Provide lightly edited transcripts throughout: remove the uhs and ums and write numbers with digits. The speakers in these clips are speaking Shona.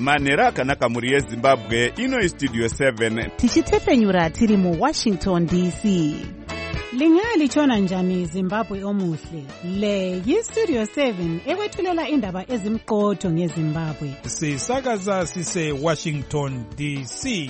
manhero akanaka mhuri yezimbabwe. Ino Studio 7 tichitepfenyura tiri muWashington DC. Lingalitshona njani Zimbabwe omuhle? Le yiStudio 7 ekwethulela indaba ezimqotho ngeZimbabwe. Sisakaza sise Washington DC.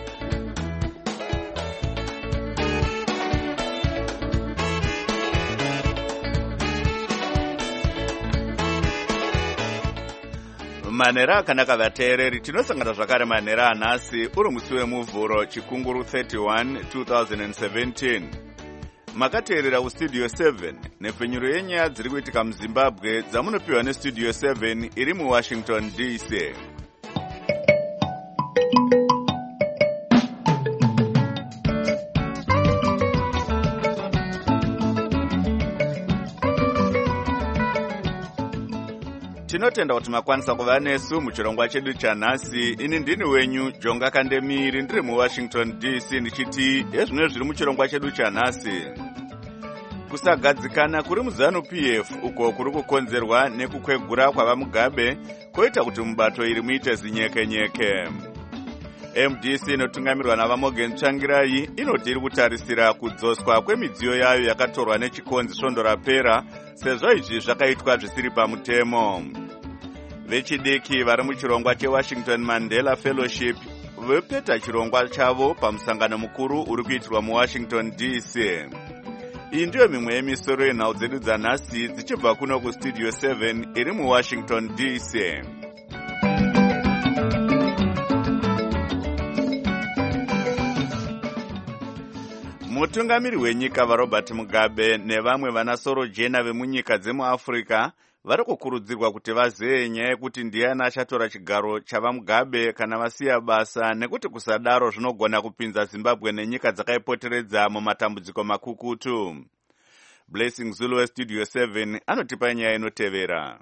manhero akanaka vateereri, tinosangana zvakare manhero anhasi uri musi wemuvhuro chikunguru 31 2017. Makateerera kuStudio 7 nepfenyuro yenyaya dziri kuitika muZimbabwe dzamunopiwa neStudio 7 iri muWashington DC. Tinotenda kuti makwanisa kuva nesu muchirongwa chedu chanhasi. Ini ndini wenyu Jonga Kandemiri, ndiri muWashington DC ndichiti hezvino zviri muchirongwa chedu chanhasi. Kusagadzikana kuri muZANU-PF uko kuri kukonzerwa nekukwegura kwavaMugabe koita kuti mubato iri muite zinyekenyeke. MDC inotungamirwa navaMorgan Tsvangirai inoti iri kutarisira kudzoswa kwemidziyo yayo yakatorwa nechikonzi svondo rapera, sezvo izvi zvakaitwa zvisiri pamutemo. Vechidiki vari muchirongwa cheWashington Mandela Fellowship vopeta chirongwa chavo pamusangano mukuru uri kuitirwa muWashington DC. Iyi ndiyo mimwe yemisoro yenhau dzedu dzanhasi dzichibva kuno kuStudio 7 iri muWashington DC. Mutungamiri wenyika vaRobert Mugabe nevamwe vanasoro jena vemunyika dzemuAfrica vari kukurudzirwa kuti vazeye nyaya yekuti ndiani achatora chigaro chavaMugabe kana vasiya basa, nekuti kusadaro zvinogona kupinza Zimbabwe nenyika dzakaipoteredza mumatambudziko makukutu. Blessing Zulu weStudio 7 anotipa nyaya inotevera.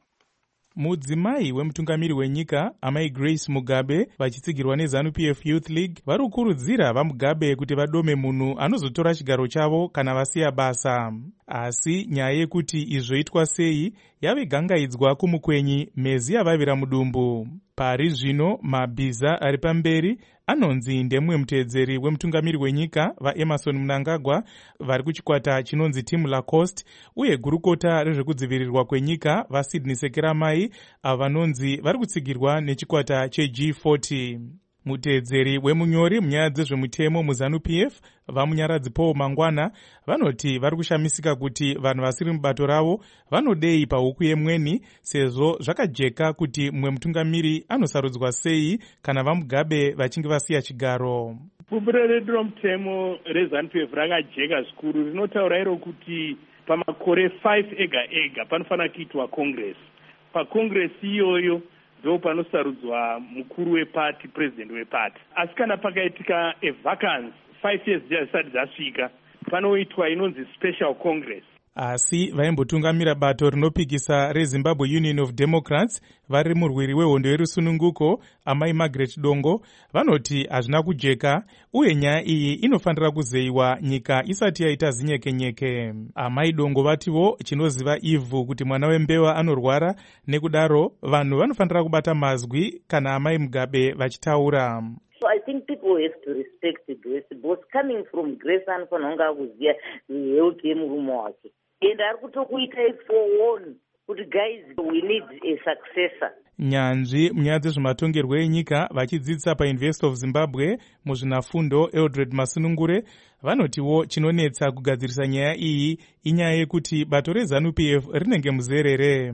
Mudzimai wemutungamiri wenyika amai Grace Mugabe vachitsigirwa neZANU-PF Youth League vari kukurudzira vaMugabe kuti vadome munhu anozotora chigaro chavo kana vasiya basa. Asi nyaya yekuti izvoitwa sei yave gangaidzwa kumukwenyi mezi yavavira mudumbu. Pari zvino mabhiza ari pamberi anonzi ndemumwe muteedzeri wemutungamiri wenyika vaEmerson Mnangagwa vari kuchikwata chinonzi Team Lacoste, uye gurukota rezvekudzivirirwa kwenyika vaSydney Sekeramai avo vanonzi vari kutsigirwa nechikwata cheG40. Muteedzeri wemunyori munyaya dzezvemutemo muZANU-PF vamunyaradzi Paul Mangwana vanoti vari kushamisika kuti vanhu vasiri mubato ravo vanodei pahuku yemweni, sezvo zvakajeka kuti mumwe mutungamiri anosarudzwa sei kana vaMugabe vachinge vasiya chigaro. Pupuro redu romutemo reZANU-PF rakajeka zvikuru, rinotaura iro kuti pamakore 5 ega panofanira kuitwa Congress. PaCongress iyoyo ndo panosarudzwa mukuru wepati, president wepati. Asi kana pakaitika vacance 5 years zisati dzasvika, panoitwa inonzi special congress. Asi vaimbotungamira bato rinopikisa reZimbabwe Union of Democrats vari murwiri wehondo yerusununguko amai Margaret Dongo vanoti hazvina kujeka, uye nyaya iyi inofanira kuzeyiwa nyika isati yaita zinyekenyeke. Amai Dongo vativo chinoziva ivhu kuti mwana wembewa anorwara, nekudaro vanhu vanofanira kubata mazwi kana amai Mugabe vachitaura. So I think people have to respect Grace, both coming from Grace and Fanonga kuziya health yemurume wake. And ari kutokuita forewarn kuti guys we need a successor. Nyanzvi munyaya dzezvematongerwo enyika vachidzidzisa paUniversity of Zimbabwe muzvinafundo Eldred Masunungure vanotiwo chinonetsa kugadzirisa nyaya iyi inyaya yekuti bato reZANU-PF rinenge muzerere.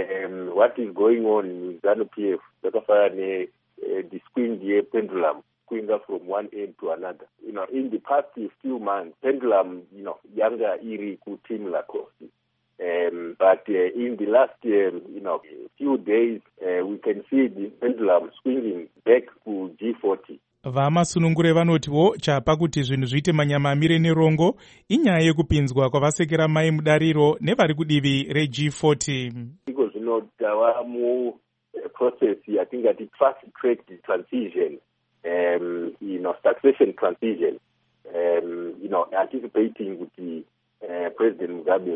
What is going on in ZANU-PF zvakafanana the swing pendulum swing from one end to another. In the past few months, pendulum, yanga iri ku Team Lacoste. But in the last, few days, we can see the pendulum swinging back to G40. VaMasunungure vanotiwo chapa kuti zvinhu zviite manyama amire nerongo inyaya yekupinzwa kwavaSekeramai mudariro nevari kudivi reG40. Iko zvino tava mu process yatingati fast track transition, succession transition, anticipating kuti President Mugabe,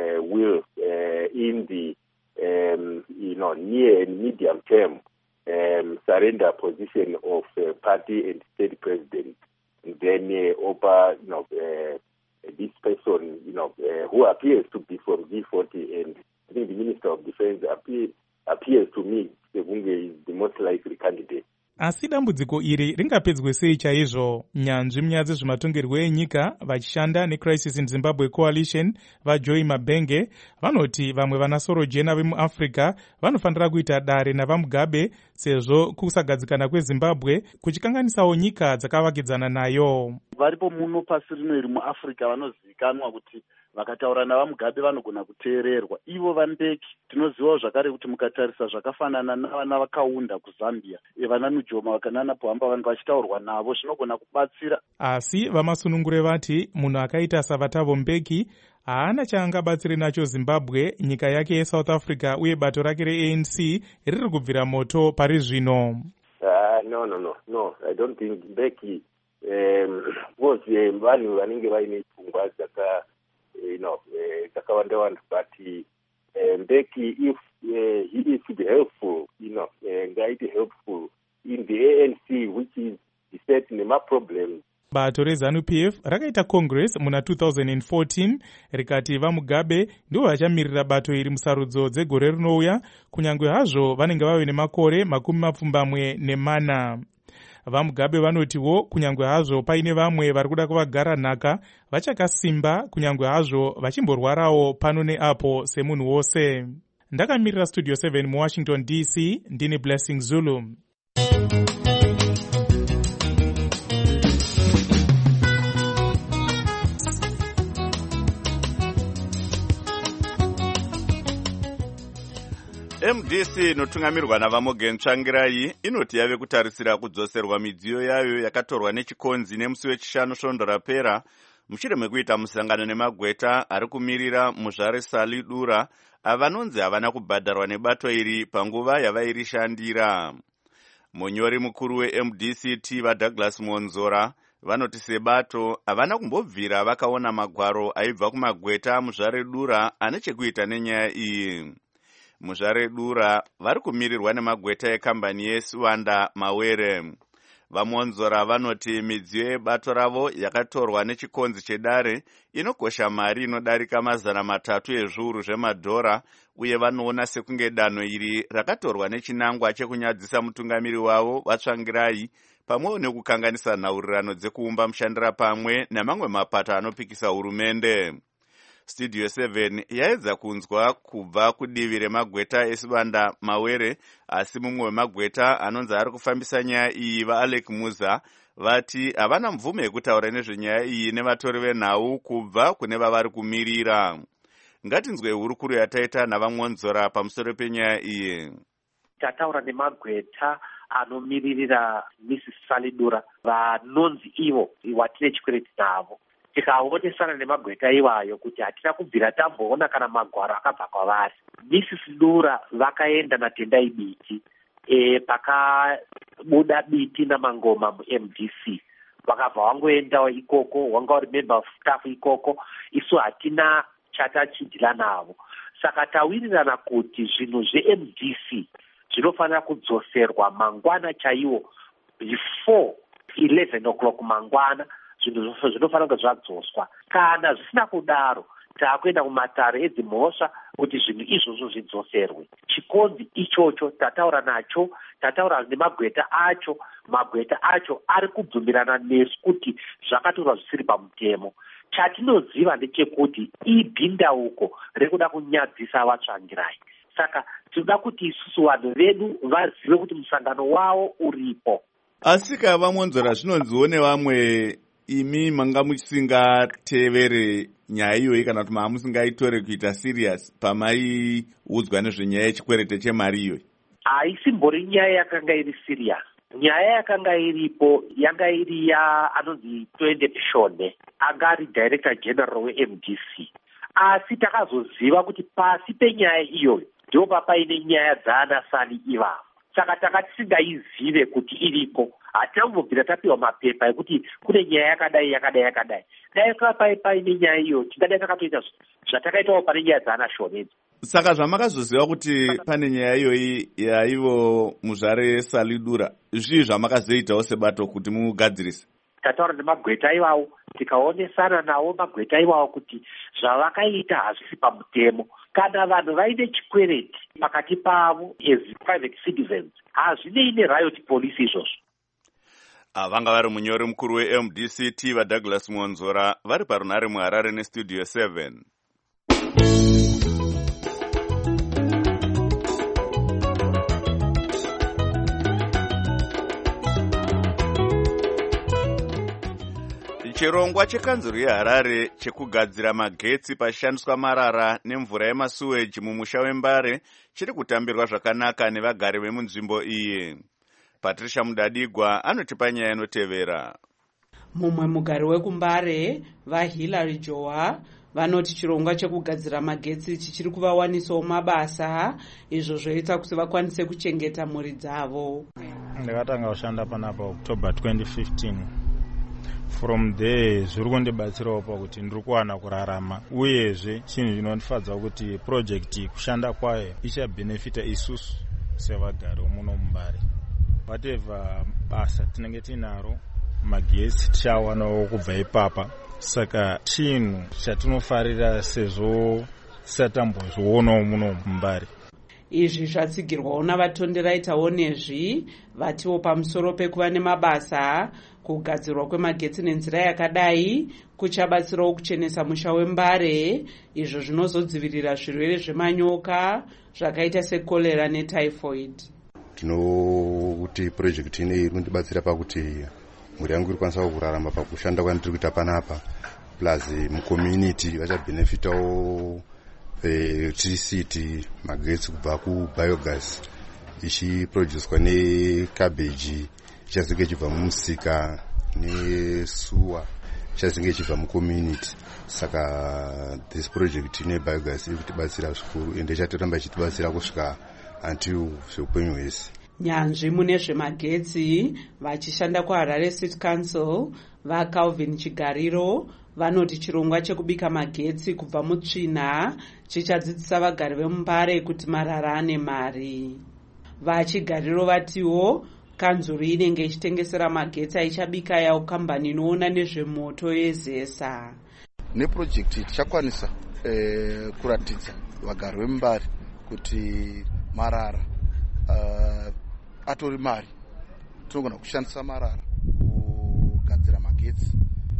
will in the, near and medium term, surrender position of party and state president, and then Opa, this person, who appears to be from G40, and I think the Minister of Defense appears to me Sebunge is the most likely candidate. Asi dambudziko iri ringapedzwe sei chaizvo? Nyanzvi munyaya dzezvematongerwo enyika vachishanda neCrisis in Zimbabwe Coalition vaJoy Mabenge vanoti vamwe vanasoro jena vemuAfrica vanofanira kuita dare navaMugabe sezvo kusagadzikana kweZimbabwe kuchikanganisawo nyika dzakavakidzana nayo. Varipo muno pasi rino iri muAfrica vanozivikanwa kuti vakataura navaMugabe vanogona kuteererwa. Ivo vaMbeki tinozivawo zvakare kuti mukatarisa zvakafanana navana vakaunda kuZambia, vana Nujoma vakanana pohamba vanhu vachitaurwa navo zvinogona kubatsira. Asi vamasunungure vati munhu akaita saVatavo Mbeki haana chaangabatsire nacho Zimbabwe, nyika yake yeSouth Africa uye bato rake reANC riri kubvira moto pari zvino. No, I don't think Mbeki was vanhu vanenge vaine pfungwa dzakawanda, but Mbeki, if he is to be helpful, ngaite helpful in the ANC, which is beset nema-problems. Bato reZANU-PF rakaita Congress muna 2014 rikati vaMugabe ndivo vachamirira bato iri musarudzo dzegore rinouya, kunyange hazvo vanenge vave nemakore 24. VaMugabe vanotiwo kunyange hazvo paine vamwe vari kuda kuvagara nhaka vachakasimba, kunyange hazvo vachimborwarawo pano neapo semunhu wose. Ndakamirira Studio 7 muWashington DC, ndini Blessing Zulu. MDC inotungamirwa navaMorgan Tsvangirai inoti yave kutarisira kudzoserwa midziyo yayo yakatorwa nechikonzi nemusi wechishanu svondo rapera mushure mekuita musangano nemagweta ari kumirira muzvare Salidura avanonzi havana kubhadharwa nebato iri panguva yavairishandira. Munyori mukuru weMDC Tiva Douglas Monzora vanoti sebato havana kumbobvira vakaona magwaro aibva kumagweta muzvare Dura ane chekuita nenyaya iyi. Muzvare Dura vari kumirirwa nemagweta ekambani yeSwanda Mawere. VaMonzora vanoti midziyo yebato ravo yakatorwa nechikonzi chedare inokosha mari inodarika $300 ezviuru zvemadhora, uye vanoona sekunge danho iri rakatorwa nechinangwa chekunyadzisa mutungamiri wavo vaTsvangirai pamwewo nekukanganisa nhaurirano dzekuumba mushandira pamwe namamwe mapato anopikisa hurumende. Studio 7 yaedza kunzwa kubva kudivi remagweta eSwanda Mawere, asi mumwe wemagweta anonzi ari kufambisa nyaya iyi vaAlec Muza vati havana mvume yekutaura nezvenyaya iyi nevatori venhau kubva kune vavari kumirira. Ngatinzwe hurukuru yataita navaMonzora pamusoro penyaya iyi. Tataura nemagweta anomiririra Mrs. Salidura vanonzi ivo watine chikwereti navo. Tikaonesana nemagweta iwayo kuti hatina kubvira tamboona kana magwaro akabva kwavari. Mrs. Dura vakaenda naTendai Biti pakabuda Biti namangoma muMDC, vakabva wangoendawo ikoko, wanga uri member of staff ikoko. Isu hatina chatachidila navo, saka tawirirana kuti zvinhu zveMDC zvinofanira kudzoserwa mangwana chaiwo before 11 o'clock mangwana. Zvinhu zvinofanira kunge zvadzoswa. Kana zvisina kudaro, taakuenda kumatare edzimhosva kuti zvinhu izvozvo zvidzoserwe. Chikonzi ichocho tataura nacho, tataura nemagweta acho. Magweta acho ari kubvumirana nesu kuti zvakatorwa zvisiri pamutemo. Chatinoziva ndechekuti ibhindauko rekuda kunyadzisa vaTsvangirai. Saka tinoda kuti isusu vanhu vedu vazive kuti musangano wavo uripo. Asi vaMonzora zvinonziwo nevamwe imi manga musingatevere nyaya iyoyi kana kuti musingaitore kuita serious pamaiudzwa nezvenyaya yechikwerete chemari iyoyi? Haisimbori nyaya yakanga iri serious. Nyaya yakanga iripo yanga iri anonzi Twende Pishone, anga ari Director General weMDC. Asi takazoziva kuti pasi penyaya iyoyo ndipo papaine nyaya dzaana Sali ivavo. Saka takati tisingaizive kuti iriko, hatina kumbobvira tapiwa mapepa ekuti kune nyaya yakadai. Dai paine nyaya iyo tingadai takatoita zvatakaitawo pane nyaya dzaana Shonedzi. Saka zvamakazoziva kuti pane nyaya iyoyi yaivo muzvare Salidura, zvii zvamakazoitawo sebato kuti mugadzirise? Tataura nemagweta iwawo, tikaonesana nawo magweta iwawo kuti zvavakaita hazvisi pamutemo. Kana vanhu vaine chikwereti pakati pavo as private citizens, hazvinei neriot police izvozvo. Vanga vari munyori mukuru weMDC Tiva Douglas Monzora vari parunare muHarare neStudio 7. Chirongwa chekanzuru yeHarare chekugadzira magetsi pashandiswa marara nemvura yemasuweji mumusha weMbare chiri kutambirwa zvakanaka nevagari vemunzvimbo iyi. Patricia Mudadigwa anotipa nyaya inotevera. Mumwe mugari wekuMbare, vaHillary Joa, vanoti chirongwa chekugadzira magetsi chichiri kuvawanisawo mabasa, izvo zvoita kuti vakwanise kuchengeta mhuri dzavo. Ndakatanga kushanda panapa October 2015. From there zviri kundibatsirawo pakuti ndiri kuwana kurarama, uyezve chinhu chinondifadza kuti project kushanda kwayo ichabhenefita isusu sevagari muno muMbare. Whatever basa tinenge tinaro, magetsi tichawanawo kubva ipapa. Saka chinhu chatinofarira sezvo tisatambozvionawo muno muMbare. Izvi zvatsigirwawo navatondeiraitawo nezvi vatiwo pamusoro pekuva nemabasa. Kugadzirwa kwemagetsi nenzira yakadai kuchabatsirawo kuchenesa musha weMbare, izvo zvinozodzivirira zvirwere zvemanyoka zvakaita sekolera netyphoid. Tinokuti project ine iri kundibatsira pakuti mhuri yangu iri kwanisa kurarama pakushanda kwandiri kuita panapa, plus mucommunity vachabhenefitawo electricity, magetsi kubva kubiogas ichiproducwa necabbage ichazinge ichibva mumusika nesuwa ichazinge ichibva mucommunity. Saka this project ine biogas iri kutibatsira zvikuru ende ichatoramba ichitibatsira kusvika until zveupenyu hwese. Nyanzvi mune zvemagetsi vachishanda kuHarare City Council vaCalvin Chigariro vanoti chirongwa chekubika magetsi kubva mutsvina chichadzidzisa vagari vemuMbare kuti marara ane mari. VaChigariro vatiwo kanzuru inenge ichitengesera magetsi aichabika yawo kambani inoona nezvemoto yeZESA. Neprojekti tichakwanisa kuratidza vagari vemuMbare kuti marara atori mari. Tinogona kushandisa marara kugadzira magetsi.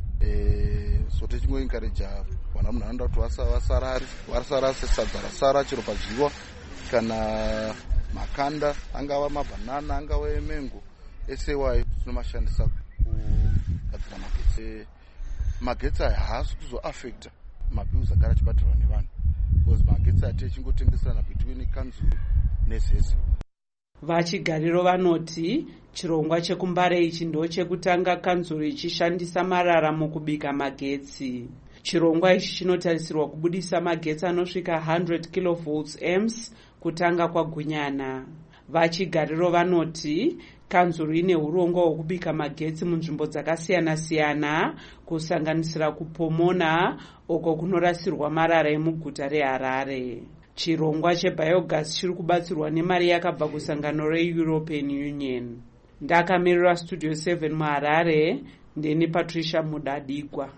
So tichingoencouragea vana munharaunda kuti vasara sesadza rasara chero padyiwa kana makanda angava mabhanana angava emengo esewai tinomashandisa kugadzira magetsi. Magetsi aya haasi kuzoafecta mabhills agara achibhadharwa nevanhu because magetsi ati echingotengesana between kanzuru neZESA. VaChigariro vanoti chirongwa chekuMbare ichi ndo chekutanga kanzuru ichishandisa marara mukubika magetsi. Chirongwa ichi chinotarisirwa kubudisa magetsi anosvika 100 kV kutanga kwaGunyana. VaChigariro vanoti kanzuru ine urongwa hwekubika magetsi munzvimbo dzakasiyana-siyana kusanganisira kuPomona uko kunorasirwa marara emuguta reHarare. Chirongwa chebiogas chiri kubatsirwa nemari yakabva kusangano reEuropean Union. Ndakamirira Studio 7 muHarare, ndini Patricia Mudadigwa.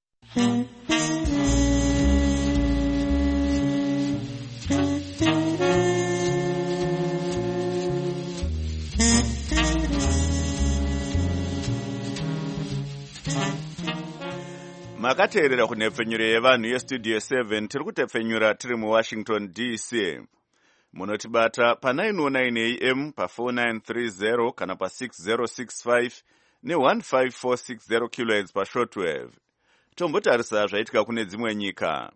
Makateerera kunhepfenyuro yevanhu yeStudio 7 tiri kutepfenyura tiri muWashington DC. Munotibata pa909 AM pa4930 kana pa6065 ne1546 kHz pashortwave. Tombotarisa zvaitika kune dzimwe nyika.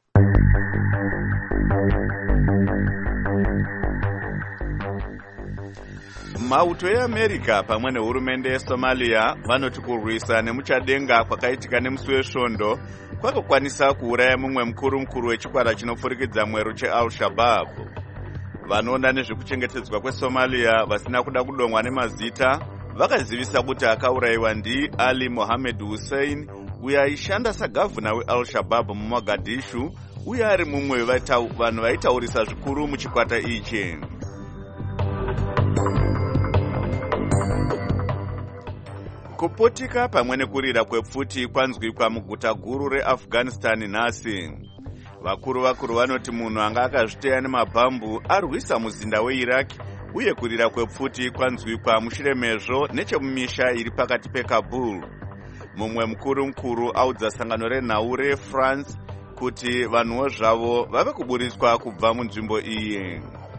Mauto eAmerica pamwe nehurumende yeSomalia vanoti kurwisa nemuchadenga kwakaitika nemusi wesvondo kwakakwanisa kuuraya mumwe mukuru wechikwata chinopfurikidza mwero cheAl-Shabaab. Vanoona nezvekuchengetedzwa kweSomalia vasina kuda kudonwa nemazita vakazivisa kuti akaurayiwa ndiAli Mohammed Hussein uyo aishanda sagavhuna weAl-Shabaab muMogadishu uye ari mumwe vanhu vaitaurisa zvikuru muchikwata ichi. Kupotika pamwe nekurira kwepfuti kwanzwikwa muguta guru reAfghanistan nhasi. Vakuru vanoti munhu anga akazviteya nemabhambu arwisa muzinda weIraq, uye kurira kwepfuti kwanzwikwa mushure mezvo nechemumisha iri pakati peKabul. Mumwe mukuru audza sangano renhau reFrance kuti vanhuwo zvavo vave kuburiswa kubva munzvimbo iyi.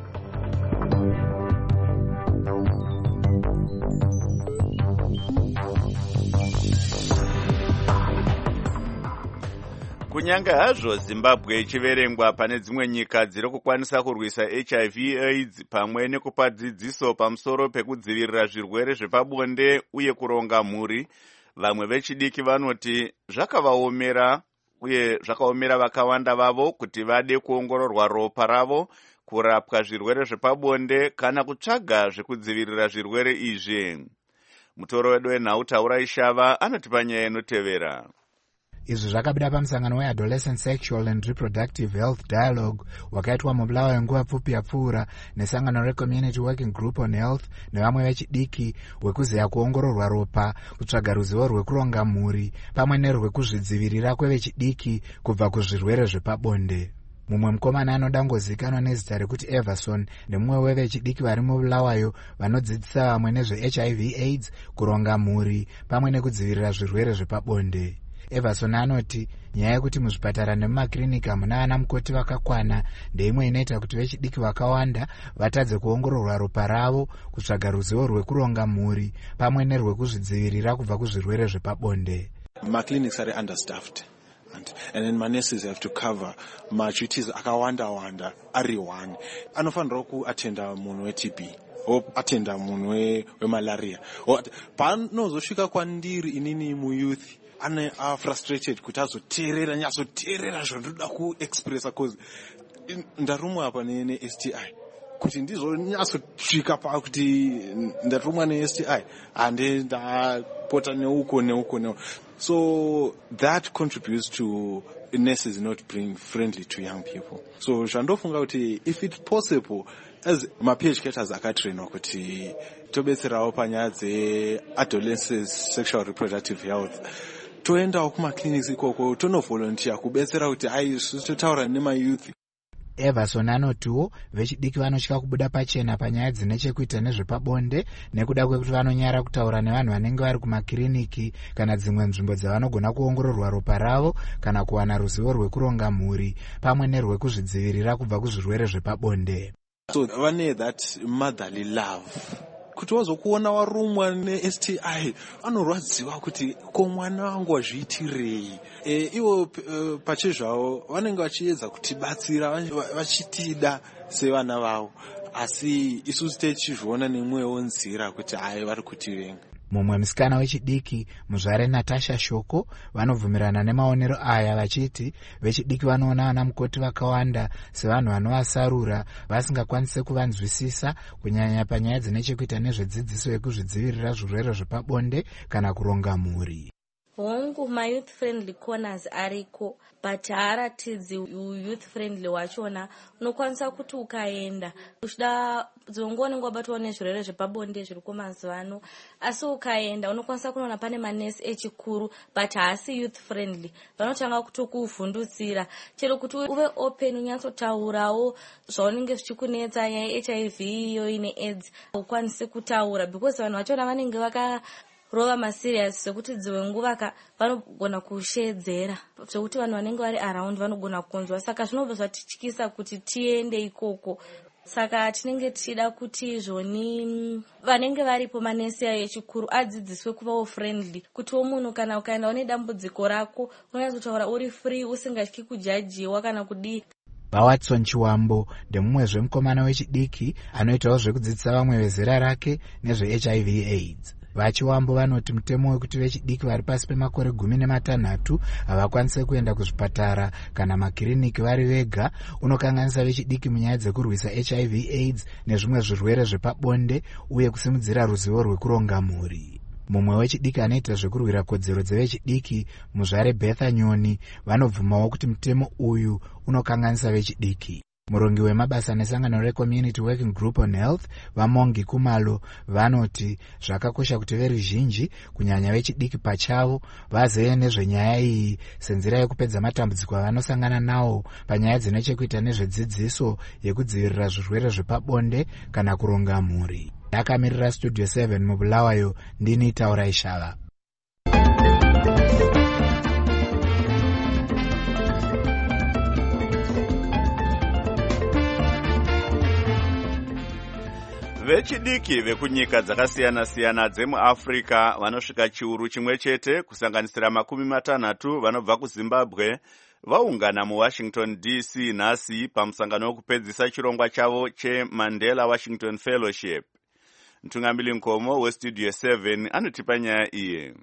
Kunyange hazvo Zimbabwe ichiverengwa pane dzimwe nyika dziri kukwanisa kurwisa HIV/AIDS pamwe nekupa dzidziso pamusoro pekudzivirira zvirwere zvepabonde uye kuronga mhuri, vamwe vechidiki vanoti zvakavaomera uye zvakaomera vakawanda vavo kuti vade kuongororwa ropa ravo, kurapwa zvirwere zvepabonde kana kutsvaga zvekudzivirira zvirwere izvi. Mutoro wedu wenhau Taura Ishava anotipa nyaya inotevera. Izvi zvakabuda pamusangano weAdolescent Sexual and Reproductive Health Dialogue wakaitwa mubulawayo nguva pfupi yapfuura nesangano reCommunity Working Group on Health nevamwe vechidiki, wekuzeya kuongororwa ropa, kutsvaga ruzivo rwekuronga mhuri pamwe nerwekuzvidzivirira kwevechidiki kubva kuzvirwere zvepabonde. Mumwe mukomana anodangozikanwa nezita rekuti Everson nemumwe wevechidiki vari mubulawayo vanodzidzisa vamwe nezveHIV/AIDS, kuronga mhuri pamwe nekudzivirira zvirwere zvepabonde. Everson anoti nyaya yekuti muzvipatara nemumakirinika hamuna vana mukoti vakakwana ndeimwe inoita kuti vechidiki vakawanda vatadze kuongororwa ropa ravo, kutsvaga ruzivo rwekuronga mhuri pamwe nerwekuzvidzivirira kubva kuzvirwere zvepabonde. Clinics are understaffed and then manurses have to cover duties akawanda ari one. Anofanira kuatenda munhu weTB atenda munhu wemalaria. Panozosvika kwandiri inini muyouth ane frustrated kuti azoteerera zvandoda kuexpressa cause ndarumwa apa neSTI kuti ndizonyatsosvika pakuti ndarumwa neSTI ande ndapota neuko. So that contributes to nurses not being friendly to young people. So zvandofunga kuti if it's possible as ma-PhDs akatrainwa kuti tobetserawo panyaya dzeadolescent sexual reproductive health, toendawo kumaclinics ikoko tonovolunteer kubetsera kuti totaura nemayouth. Everson anotiwo vechidiki vanotya kubuda pachena panyaya dzine chekuita nezvepabonde nekuda kwekuti vanonyara kutaura nevanhu vanenge vari kumakiriniki kana dzimwe nzvimbo dzavanogona kuongororwa ropa ravo kana kuwana ruzivo rwekuronga mhuri pamwe nerwekuzvidzivirira kubva kuzvirwere zvepabonde. So vane that motherly love. Kuti wazokuona warumwa neSTI anorwadziwa kuti ko mwana wangu wazviitirei. Ivo pachezvavo vanenge vachiedza kutibatsira vachitida sevana vavo, asi isusu techizviona nemwoyo wonzira kuti hai vari kutivenga. Mumwe musikana wechidiki muzvare Natasha Shoko vanobvumirana nemaonero aya vachiti vechidiki vanoona vana mukoti vakawanda sevanhu vanovasarura vasingakwanise kuvanzwisisa kunyanya panyaya dzine chekuita nezvedzidziso yekuzvidzivirira zvirwere zvepabonde kana kuronga mhuri. Hongu ma-youth friendly corners ariko, but haaratidzi youth friendly wachona. Unokwanisa kuti ukaenda uchida dzongonenge wabatwa nezvirwere zvepabonde zviriko mazuva ano, asi ukaenda unokwanisa kunoona pane manesi echikuru but haasi youth friendly. Vanotanga kutokuvhundutsira chero kuti uve open unyatsotaurawo zvaunenge zvichikunetsa nyaya HIV iyo ine AIDS ukwanise kutaura because vanhu vachona vanenge rova maserious sekuti dzimwe nguva vanogona kushedzera zvekuti vanhu vanenge vari around vanogona kunzwa, saka zvinobva zvatityisa kuti tiende ikoko. Saka tinenge tichida kuti zvoni vanenge varipo manesi echikuru adzidziswe kuvawo friendly, kuti munhu kana ukaenda une dambudziko rako unyazotaura uri free usingatyi kujajiwa kana kudii. Watson Chiwambo ndemumwe zvemukomana wechidiki anoitawo zvekudzidzisa vamwe vezera rake nezveHIV/AIDS. Vachiwambo vanoti mutemo wekuti vechidiki vari pasi pemakore 16 havakwanise kuenda kuzvipatara kana makiriniki vari vega unokanganisa vechidiki munyaya dzekurwisa HIV/AIDS nezvimwe zvirwere zvepabonde uye kusimudzira ruzivo rwekuronga mhuri. mumwe wechidiki anoita zvekurwira kodzero dzevechidiki muzvare Bertha Nyoni, vanobvumawo kuti mutemo uyu unokanganisa vechidiki. Murongi wemabasa nesangano reCommunity Working Group on Health vaMongi Kumalo vanoti zvakakosha kuti veruzhinji kunyanya vechidiki pachavo vazive nezvenyaya iyi senzira yekupedza matambudziko avanosangana nawo panyaya dzinechekuita nezvedzidziso yekudzivirira zvirwere zvepabonde kana kuronga mhuri. Ndakamirira Studio 7 muBulawayo, ndini Taura Ishava. Vechidiki vekunyika dzakasiyana-siyana dzemuAfrica vanosvika chiuru chimwe chete kusanganisira 60 vanobva kuZimbabwe vaungana muWashington DC nhasi pamusangano wekupedzisa chirongwa chavo cheMandela Washington Fellowship. Mtungamiri Nkomo weStudio 7 anotipa nyaya iyi.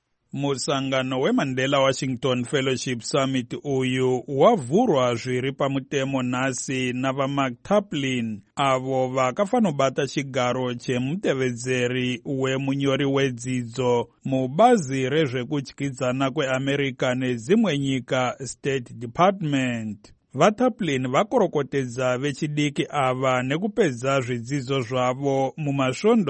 Musangano weMandela Washington Fellowship Summit uyu wavhurwa zviri pamutemo nhasi navaMark Taplin, avo vakafanobata chigaro chemutevedzeri wemunyori wedzidzo mubazi rezvekudyidzana kweAmerica nedzimwe nyika State Department. VaTaplin vakorokotedza vechidiki ava nekupedza zvidzidzo zvavo mumasvondo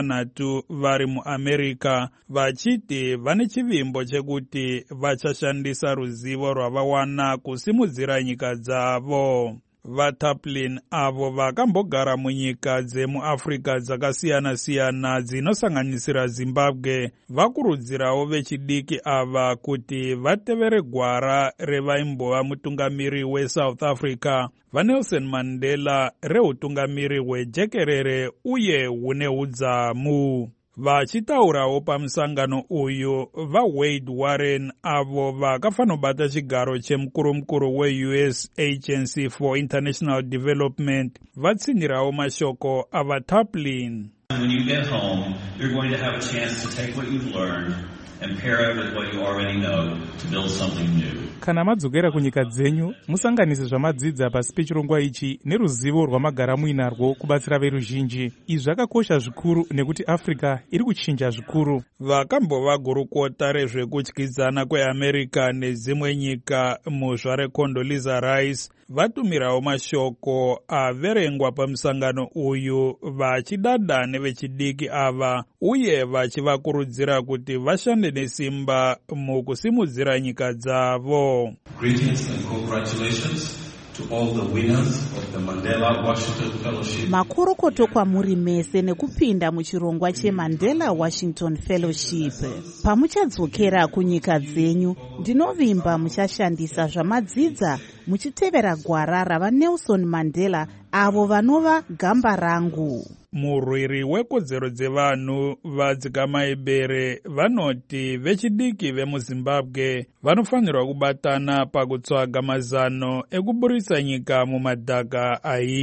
6 vari muAmerica, vachiti vane chivimbo chekuti vachashandisa ruzivo rwavawana kusimudzira nyika dzavo. VaTaplin avo vakambogara munyika dzemuAfrica dzakasiyana-siyana dzinosanganisira Zimbabwe vakurudzirawo vechidiki ava kuti vatevere gwara revaimbova mutungamiri weSouth Africa vaNelson Mandela reutungamiri hwejekerere uye hune udzamu. Vachitaurawo pamusangano uyu vaWade Warren avo vakafanobata chigaro chemukurumukuru weUS Agency for International Development vatsinirawo mashoko avaTaplin. When you get home, you're going to have a chance to take what you've learned and pair it with what you already know to build something new. Kana madzokera kunyika dzenyu, musanganise zvamadzidza pasi pechirongwa ichi neruzivo rwamagara muinarwo kubatsira veruzhinji. Izvi zvakakosha zvikuru nekuti Africa iri kuchinja zvikuru. Vakambova gurukota rezvekudyidzana kweAmerica nedzimwe nyika muzvare Condoleezza Rice vatumirawo mashoko averengwa pamusangano uyu vachidada nevechidiki ava uye vachivakurudzira kuti vashande nesimba mukusimudzira nyika dzavo. Greetings and congratulations to all the winners of the Mandela Washington Fellowship. Makorokoto kwamuri mese nekupinda muchirongwa cheMandela Washington Fellowship. Pamuchadzokera kunyika dzenyu, ndinovimba muchashandisa zvamadzidza muchitevera gwara ravaNelson Mandela avo vanova gamba rangu. Murwiri wekodzero dzevanhu vadzikamaibere vanoti vechidiki vemuZimbabwe vanofanirwa kubatana pakutsvaga mazano ekuburisa nyika mumadhaka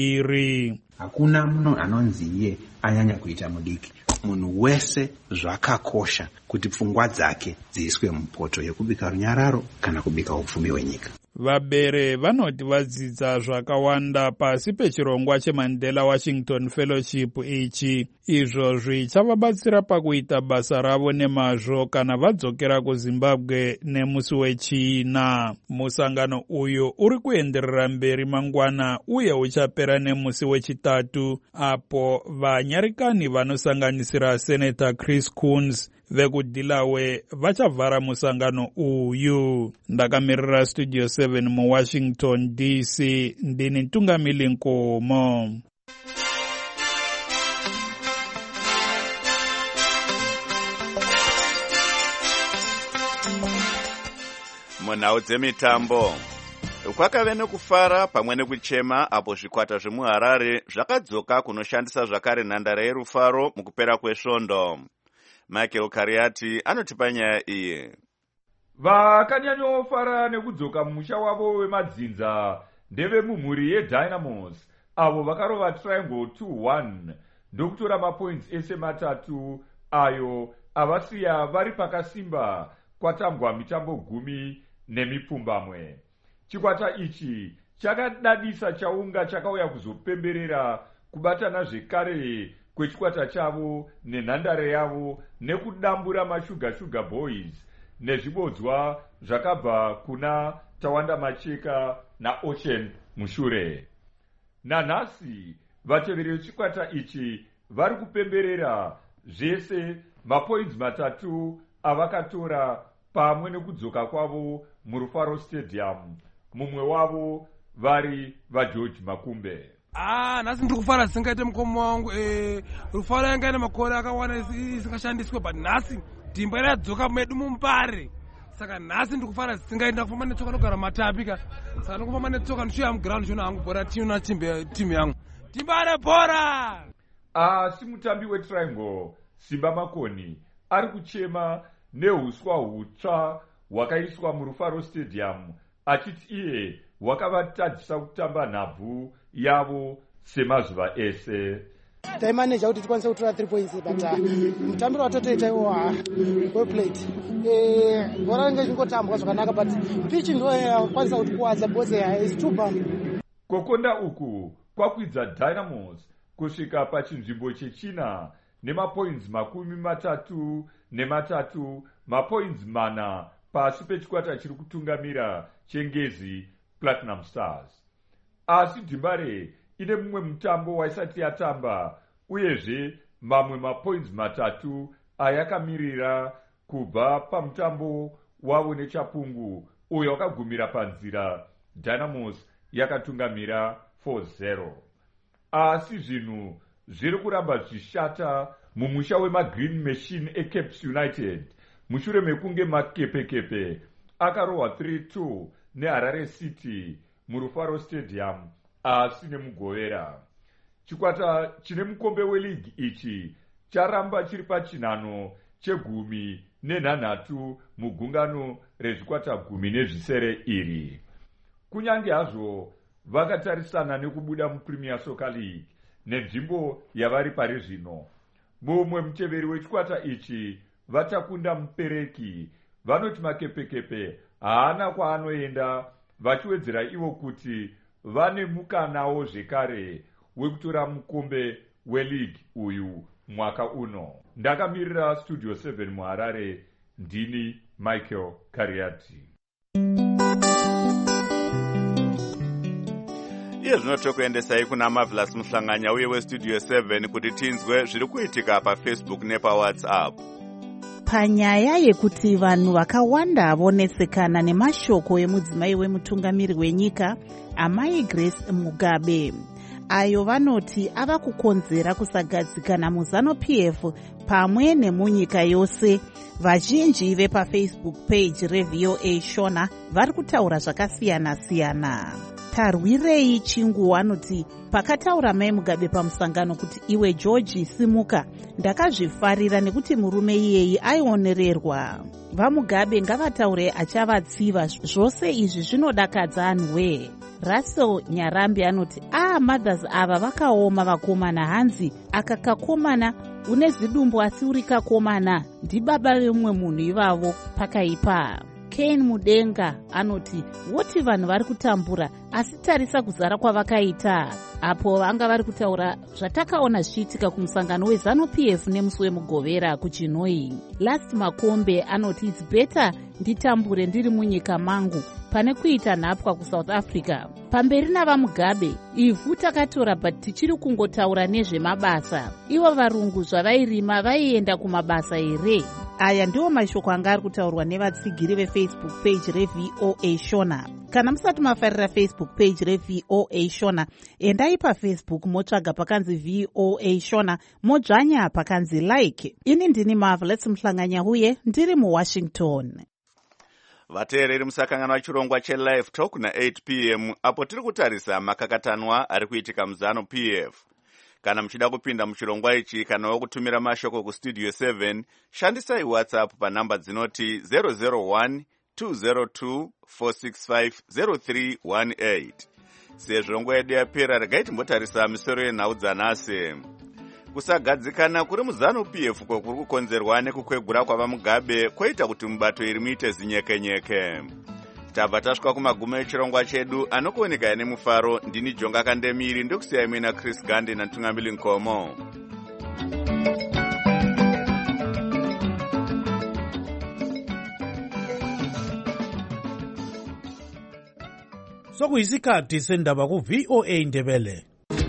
airi. Hakuna munhu anonzi iye anyanya kuita mudiki. Munhu wese zvakakosha kuti pfungwa dzake dziiswe mupoto yekubika runyararo kana kubika upfumi hwenyika. Vabere vanoti vadzidza zvakawanda pasi pechirongwa cheMandela Washington Fellowship ichi, izvo zvichavabatsira pakuita basa ravo nemazvo kana vadzokera kuZimbabwe nemusi wechina. Musangano uyu uri kuenderera mberi mangwana uye uchapera nemusi wechitatu, apo vanyarikani vanosanganisira Senator Chris Coons vekuDelawe vachavhara musangano uyu. Ndakamirira Studio 7 muWashington DC, ndini Ntungamili Nkomo. Munhau dzemitambo. Kwakave nekufara pamwe nekuchema apo zvikwata zvemuHarare zvakadzoka kunoshandisa zvakare nhandare yerufaro mukupera kwesvondo. Michael Kariati anotipa nyaya iyi. Vakanyanyofara nekudzoka mumusha wavo wemadzinza ndevemumhuri yeDynamos avo vakarova Triangle 2-1 ndokutora mapoints ese matatu ayo avasiya vari pakasimba kwatambwa mitambo 10 nemipfumbamwe. Chikwata ichi chakadadisa chaunga chakauya kuzopemberera kubatana zvekare kwechikwata chavo nenhandare yavo nekudambura mashuga boys nezvibodzwa zvakabva kuna Tawanda Macheka naOcean mushure. Nanhasi vateveri vechikwata ichi vari kupemberera zvese mapoints matatu avakatora pamwe nekudzoka kwavo muRufaro Stadium, mumwe wavo vari vaGeorge Makumbe. Nhasi ndiri kufara zisingaite mukoma wangu. Rufaro yanga ine makore akawanda isingashandiswe, but nhasi dhimba radzoka medu muMbare. Saka nhasi ndiri kufara zisingaite, ndakufamba netsoka ndogara matapika. Saka ndikufamba netsoka ndichiuya muground ndichiona hangu bhora tiuna timu yangu. Dhimba rebhora! Asi mutambi weTriangle Simba Makoni ari kuchema neuswa hutsva hwakaiswa muRufaro Stadium, achiti iye hwakavatadzisa kutamba nhabvu yavo semazuva ese. Taimaneja kuti tikwanise kutora 3 points, but mutambiro watotoita iwo well played. Bhora ranga richingotambwa zvakanaka, but pitch ndo yakwanisa kuti kuwadza bose is too bump. Kukonda uku kwakwidza Dynamos kusvika pachinzvimbo chechina nemapoints 33, mapoints 4 pasi pechikwata chiri kutungamira chengezi Platinum Stars. Asi Dhimbare ine mumwe mutambo waisati yatamba, uyezve mamwe mapoints 3 ayakamirira kubva pamutambo wavo neChapungu uyo wakagumira panzira. Dynamos yakatungamira 4-0. Asi zvinhu zviri kuramba zvishata mumusha wemaGreen Machine eCapes United mushure mekunge makepekepe akarohwa 3-2 neHarare City muRufaro Stadium asi nemugovera. Chikwata chine mukombe weligi ichi charamba chiri pachinhano che18 mugungano rezvikwata 17 iri. Kunyange hazvo vakatarisana nekubuda muPremier Soccer League nenzvimbo yavari pari zvino, mumwe muteveri wechikwata ichi vatakunda mupereki vanoti makepekepe haana kwaanoenda, vachiwedzera ivo kuti vane mukanawo zvekare wekutora mukombe weligi uyu mwaka uno. Ndakamirira Studio 7 muHarare, ndini Michael Kariati. Iye zvino tokuendesai kuna Marvelous Muhlanganya uye weStudio 7 kuti tinzwe zviri kuitika paFacebook nepaWhatsApp. Panyaya yekuti vanhu vakawanda vonesekana nemashoko emudzimai wemutungamiri wenyika Amai Grace Mugabe, ayo vanoti ava kukonzera kusagadzikana muZANU-PF pamwe nemunyika yose. Vazhinji vepaFacebook page reVOA Shona vari kutaura zvakasiyana-siyana. Tarwirei Chingu anoti pakataura Mai Mugabe pamusangano kuti iwe George simuka, ndakazvifarira nekuti murume iyeyi aionererwa. VaMugabe ngavataure achavatsiva, zvose izvi zvinodakadza anhuwe. Russell Nyarambi anoti mothers ava vakaoma vakomana, hanzi aka kakomana une zidumbu asi uri kakomana ndibaba vemumwe munhu ivavo pakaipa. Ken Mudenga anoti woti vanhu vari kutambura asi tarisa kuzara kwavakaita. Apo vanga vari kutaura zvatakaona zvichiitika kumusangano weZANU-PF nemusi wemugovera kuChinoi. Last Makombe anoti it's better nditambure ndiri munyika mangu pane kuita nhapwa kuSouth Africa. Pamberi navaMugabe ivhu takatora, but tichiri kungotaura nezvemabasa. Ivo varungu zvavairima vaienda kumabasa here? Aya ndiwo mashoko anga ari kutaurwa nevatsigiri veFacebook page reVOA Shona. Kana musati mafarira Facebook page reVOA Shona, endai paFacebook motsvaga pakanzi VOA Shona, modzvanya pakanzi like. Ini ndini Marvelous Muhlanganya uye ndiri muWashington. Vateereri musakangana wachirongwa cheLive Talk na8 p.m. apo tiri kutarisa makakatanwa ari kuitika muZANU-PF. Kana muchida kupinda muchirongwa ichi kana wokutumira mashoko kuStudio 7, shandisai WhatsApp panhamba dzinoti 001-202-465-0318. Sezvirongo yedu yapera, regai timbotarisa misoro yenhau dzanhasi. Kusagadzikana kuri muZANU-PF kuri kukonzerwa nekukwegura kwavaMugabe kwoita kuti mubato iri muite zinyekenyeke. Tabva tasvika kumagumo echirongwa chedu, anokuoneka nemufaro. Ndini Jonga Kandemiri, ndokusiyai mina Chris Gande naTungamili Nkomo. sokuyisikhathi sendaba ku-VOA Indebele.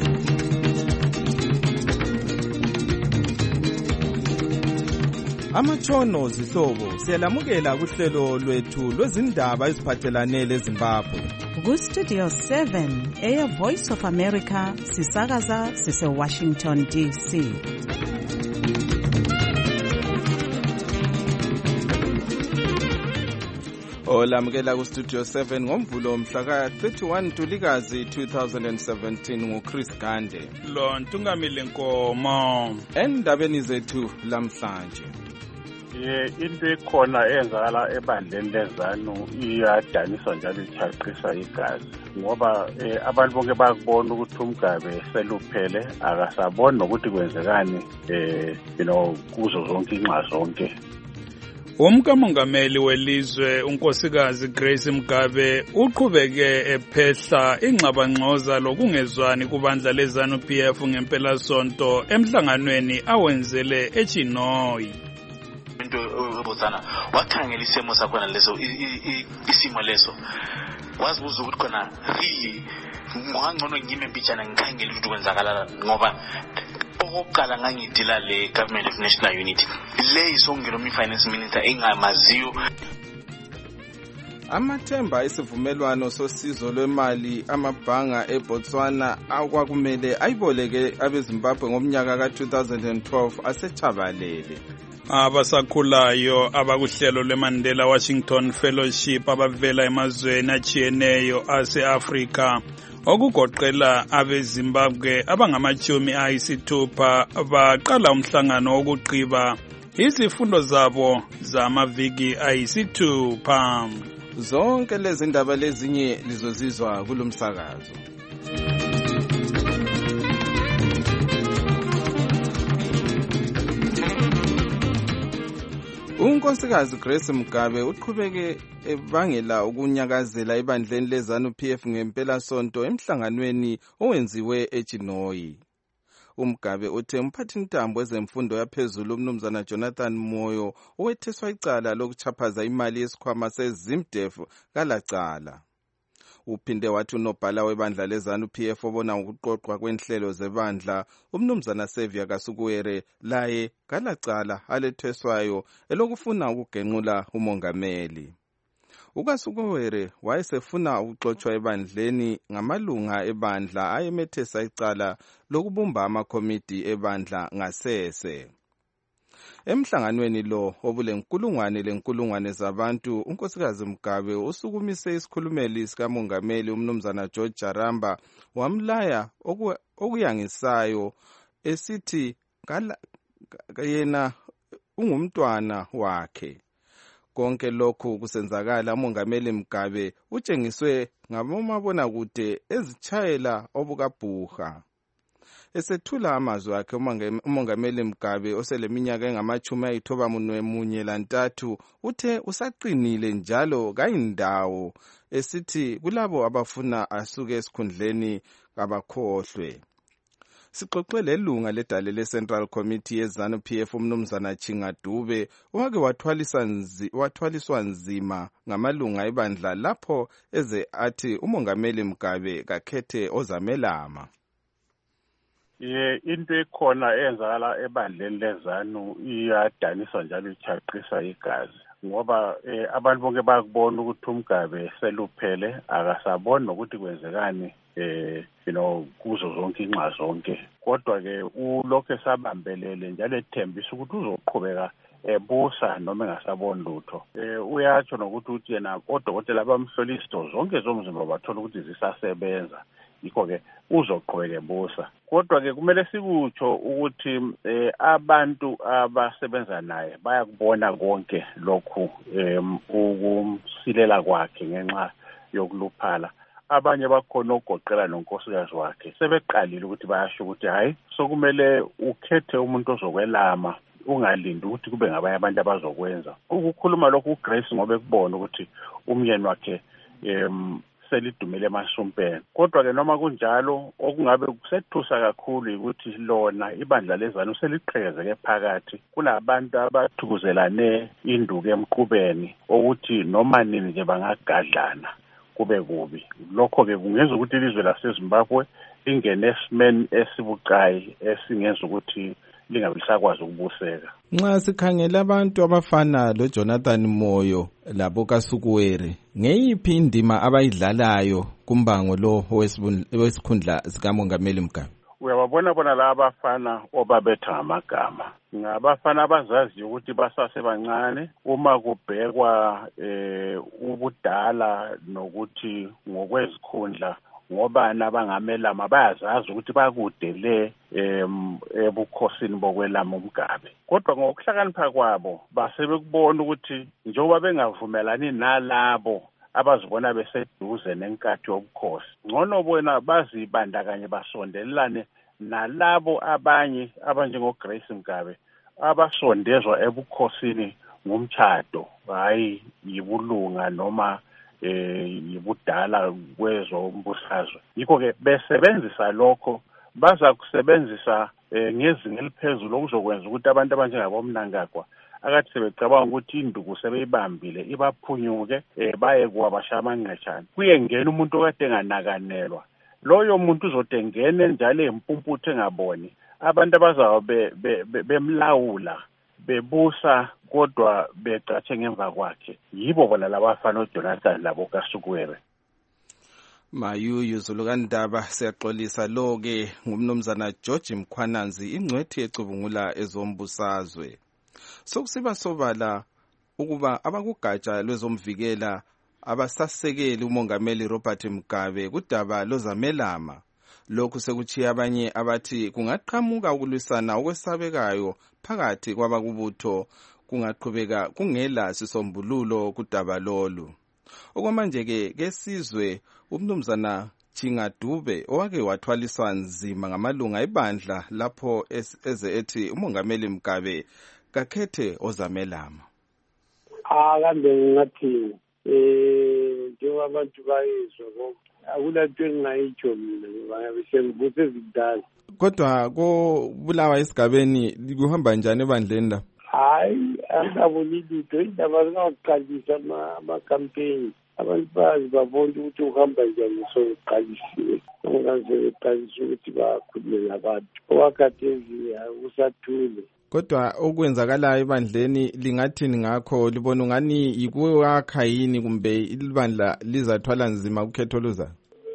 Amatshono zihlobo siyalamukela kuhlelo lwethu lwezindaba eziphathelane leZimbabwe. Ku-Studio 7 Air Voice of America sisakaza sise-Washington DC. Olamukela ku-Studio 7 ngomvulo mhla ka-31 Ntulikazi 2017 nguChris Gande. Lo Ntungamile Nkomo. Endabeni zethu lamhlanje. Into ekhona eyenzakala ebandleni leZanu iyadanisa njalo ichaqisa igazi ngoba abantu bonke bakubona ukuthi uMgabe seluphele akasaboni nokuthi kwenzekani kuzo zonke inxa zonke. Umkamongameli welizwe unkosikazi Grace Mugabe uqhubeke ephehla ingxabangxoza lokungezwani kubandla leZanu PF ngempela sonto emhlanganweni awenzele eChinoyi. Into obuzana wakhangela isimo sakhona leso isimo leso wazibuza ukuthi khona really ngangcono ngime mbijana ngikhangela ukuthi kwenzakala ngoba okokuqala ngangidila le Government of National Unity le isongelo mi-finance minister engamaziyo. Amathemba isivumelwano sosizo lwemali amabhanga eBotswana akwakumele ayiboleke abeZimbabwe ngomnyaka ka-2012 asechabalele. Abasakhulayo abakuhlelo lweMandela Washington Fellowship abavela emazweni achiyeneyo ase-Afrika okugoqela abeZimbabwe abangama-60 baqala umhlangano wokugqiba izifundo zabo zamaviki ayisithupha. Zonke lezi ndaba lezinye lizozizwa kulomsakazo. Unkosikazi Grace Mugabe uqhubeke ebangela ukunyakazela ebandleni leZanu PF ngempela sonto emhlanganweni owenziwe eChinoyi. uMgabe uthe umphathintambo wezemfundo yaphezulu umnumzana Jonathan Moyo owetheswa icala lokuchaphaza imali yesikhwama seZimDef kalacala. Uphinde wathi unobhala webandla leZanu PF obona ukuqoqwa kwenhlelo zebandla umnumzana Xavier Kasukuwere laye kalacala aletheswayo elokufuna ukugenqula umongameli. uKasukuwere wayesefuna ukuxotshwa ebandleni ngamalunga ebandla ayemethesa icala lokubumba amakomiti ebandla ngasese. Emhlanganweni lo obulenkulungwane zabantu unkosikazi Mugabe usukumise isikhulumeli sikamongameli umnumzana George Jaramba wamlaya okuyangisayo esithi yena ungumntwana wakhe. Konke lokhu kusenzakala umongameli Mugabe utshengiswe ngabomabonakude ezitshayela obukabhuha. Esethula amazwi akhe umongameli Mugabe oseleminyaka engama-93 uthe usaqinile njalo kayindawo esithi kulabo abafuna asuke esikhundleni kabakhohlwe. Sixoxe lelunga ledale le-Central Committee yeZanu PF umnumzana Chinga Dube owake wathwaliswa nzima ngamalunga ebandla lapho eze athi umongameli Mugabe kakhethe ozamelama. Into ekhona eyenzakala ebandleni leZanu iyadanisa njalo ichaqisa igazi ngoba abantu bonke bakubona ukuthi uMgabe seluphele akasaboni nokuthi kwenzekani kuzo zonke inxa zonke. Kodwa ke ulokhu esabambelele njalo ethembisa ukuthi uzoqhubeka ebusa noma engasaboni lutho. Uyatsho nokuthi yena odokotela bamhlola izitho zonke zomzimba bathola ukuthi zisasebenza. Yikho-ke uzoqhubeka ebusa. Kodwa-ke kumele sikutsho ukuthi abantu abasebenza naye bayakubona konke lokhu ukumsilela kwakhe ngenxa yokuluphala. Abanye bakhona ogoqela nonkosikazi wakhe sebeqalile ukuthi bayasho ukuthi hayi sokumele ukhethe umuntu ozokwelama ungalindi ukuthi kube ngabanye abantu abazokwenza. Ukukhuluma lokhu uGrace ngoba ekubona ukuthi umyeni wakhe selidumile emasumpeni. Kodwa-ke noma kunjalo okungabe kusethusa kakhulu ukuthi lona ibandla leZanu seliqhekezeke phakathi kunabantu abathukuzelane induku emqubeni ukuthi noma nini nje bangagadlana kube kubi. Lokho-ke kungenza ukuthi ilizwe laseZimbabwe lingene esimeni esibucayi esingenza ukuthi lingabe lisakwazi ukubuseka. Nxa sikhangela abantu abafana loJonathan Moyo labo kaSukuwere, ngeyiphi indima abayidlalayo kumbango lo wesikhundla sikaMongameli Mugabe? Uyababona bona la abafana obabetha amagama ngabafana abazaziyo ukuthi basasebancane uma kubhekwa ubudala nokuthi ngokwezikhundla ngoba nabangamelama bayazazi ukuthi bakudele ebukhosini bokwelama uMgabe. Kodwa ngokuhlakanipha kwabo basebekubona ukuthi njengoba bengavumelani nalabo abazibona beseduze nenkathi yobukhosi, ngcono bona bazibandakanye basondelane nalabo abanye abanjengoGrace Mugabe abasondezwa ebukhosini ngumtshado, hayi yibulunga noma yibudala kwezombusazwe. Yikho-ke besebenzisa lokho baza kusebenzisa ngezinga eliphezulu okuzokwenza ukuthi abantu abanjengabo Mnangagwa akathi sebecabanga ukuthi induku sebeyibambile ibaphunyuke baye kuwabasha amangqeshana. Kuye ngena umuntu okade enganakanelwa, loyo muntu uzothi engene njalo empumputhe engaboni abantu abazabe bemlawula bebusa kodwa becatshe ngemva kwakhe. Yibo bona labafana uJonathan labo kaSukuwere. Mayuyu Zulukandaba, siyaxolisa lo-ke ngumnumzana George Mkhwananzi, ingcwethi ecubungula ezombusazwe. Sokusiba sobala ukuba abakugatsha lwezomvikela abasasekeli uMongameli Robert Mugabe kudaba lozamelama. Lokhu sekuchiya abanye abathi kungaqhamuka ukulwisana okwesabekayo phakathi kwabakubutho kungaqhubeka kungela sisombululo kudaba lolu. Okwamanje-ke kesizwe umnumzana Chingadube owake wathwaliswa nzima ngamalunga ebandla lapho eze ethi uMongameli Mugabe kakhethe ozamelama. Kambe ngathi njengoba abantu bayizwa konke akulanto engingayitsho mina ngoba besengibuthe zidala. Kodwa ko-Bulawayo esigabeni kuhamba njani ebandleni la? Hayi, angaboni lutho, indaba zingaqalisa ama-campaign. Abantu bazi babona ukuthi uhamba njani sokuqalisiwe. Ongaze beqalisa ukuthi bakhulume nabantu. Owakhathezi akusathule. Kodwa okwenzakalayo ebandleni lingathini ngakho? Libona ungani yikuwakha yini kumbe ibandla lizathwala nzima kukhetho luzayo?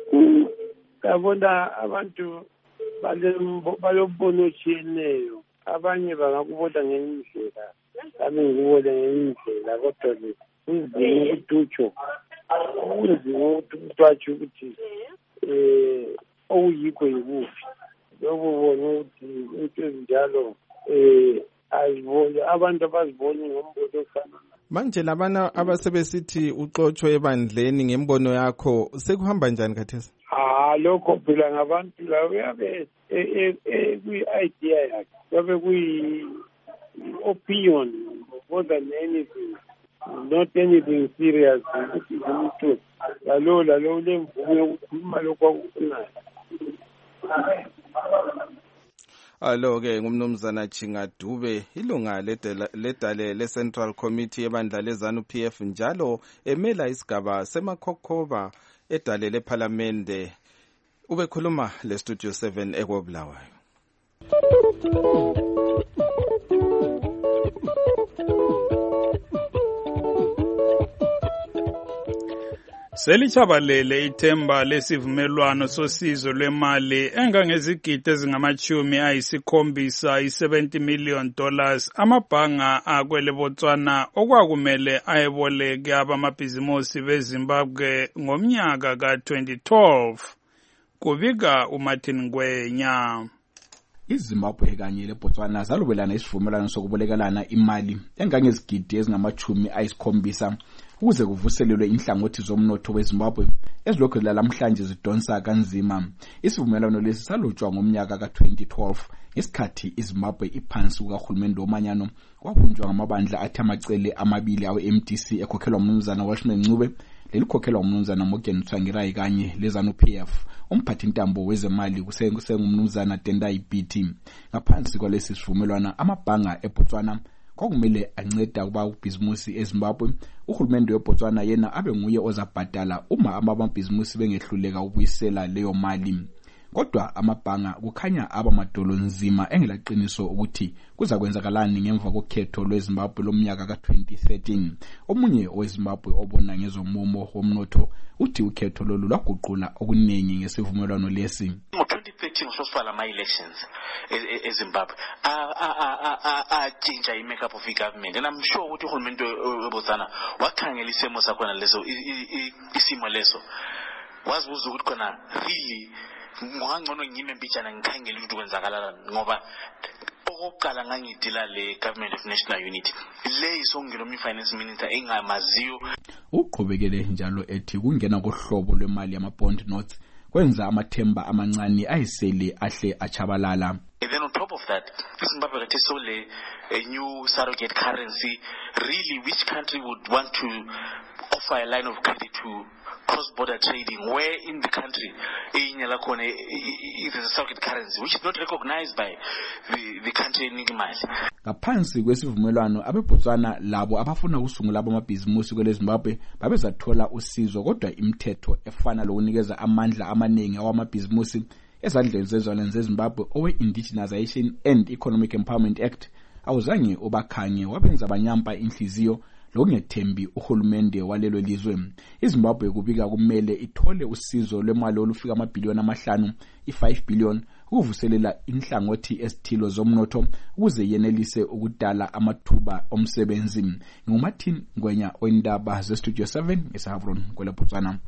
Ngabona abantu balombono otshiyeneyo. Abanye bangakubona ngenye indlela, abanye ngikubona ngenye indlela, kodwa kunzima ukuthi utsho. Kunzima ukuthi umuntu atsho ukuthi okuyikho yikuphi. Lokho bona ukuthi into ezinjalo azibone abantu abaziboni ngombono ofana. Manje labana abasebesithi uxotshwe ebandleni ngembono yakho sekuhamba njani khathesi? Lokho phela ngabantu labo yabe kwi-idea yakhe, yabe kuyi-opinion more than anything, not anything serious. Ukuthi umuntu lalo lemvume yokukhuluma lokho akufunayo. Alo-ke ngumnumzana Chingadube, ilunga ledale le-Central Committee ebandla leZANU-PF njalo emela isigaba seMakhokhoba edale lephalamende. Ubekhuluma le-Studio 7 eKobulawayo. Selichabalele ithemba lesivumelwano sosizo lwemali engangezigidi ezingama-70 $70 million amabhanga akwele Botswana okwakumele ayeboleke abamabhizimusi beZimbabwe ngomnyaka ka-2012. Kubika uMartin Ngwenya. iZimbabwe kanye leBotswana zalobelana isivumelwano sokubolekelana imali engangezigidi ezingama-70 ukuze kuvuselelwe inhlangothi zomnotho weZimbabwe ezilokhu lamhlanje zidonsa kanzima. Isivumelwano lesi salotshwa ngomnyaka ka-2012 ngesikhathi iZimbabwe iphansi kukahulumende womanyano kwabunjwa ngamabandla athi amacele amabili awe-MDC ekhokhelwa umnumzana Welshman Ncube lelikhokhelwa umnumzana Morgan Tsvangirai kanye leZANU-PF. Umphathintambo wezemali kusengumnumzana Tendai Biti. Ngaphansi kwalesi sivumelwano amabhanga eBotswana kwakumele anceda kuba ubhizimusi eZimbabwe. Uhulumende weBotswana yena abe nguye ozabhadala uma amabhizimusi bengehluleka ukubuyisela leyo mali. Kodwa amabhanga kukhanya abamadolo nzima engelaqiniso ukuthi kuzakwenzakalani ngemva kokhetho lweZimbabwe lomnyaka ka-2013. Omunye weZimbabwe obona ngezomumo womnotho uthi ukhetho lolu lwaguqula okuningi ngesivumelwano lesi. Ngo-2013 sosifala ama-elections eZimbabwe change i-makeup of i-government, and I'm sure ukuthi uhulumende weBotswana wakhangela isimo sakhona leso, isimo leso wazibuza ukuthi khona really ngangcono ngime mbijana ngikhangela ukuthi kwenzakalala, ngoba okokuqala ngangidila le government of national unity le isongela umfinance minister engamaziyo. Uqhubekele njalo ethi kungena kohlobo lwemali yama-bond notes kwenza amathemba amancane ayisele ahle achabalala. And then on top of that, Zimbabwe got a new surrogate currency. Really, which country would want to offer a line of credit to cross-border trading, where in the country it is a surrogate currency which is not recognized by the country in Nigimali. Ngaphansi kwesivumelwano abeBotswana labo abafuna ukusungula amabhizimusi kwele Zimbabwe babezathola usizo, kodwa imithetho efana lokunikeza amandla amaningi awamabhizimusi ezandleni zezizwana zeZimbabwe owe-Indigenization and Economic Empowerment Act awuzange ubakhange, wabenza banyampa inhliziyo lokungethembi uhulumende walelo lizwe. iZimbabwe kubika kumele ithole usizo lwemali olufika amabhiliyoni amahlanu, i-5 billion, ukuvuselela inhlangothi esithilo zomnotho ukuze yenelise ukudala amathuba omsebenzi. NguMartin Ngwenya oindaba zeStudio 7 eShavron kwele Botswana.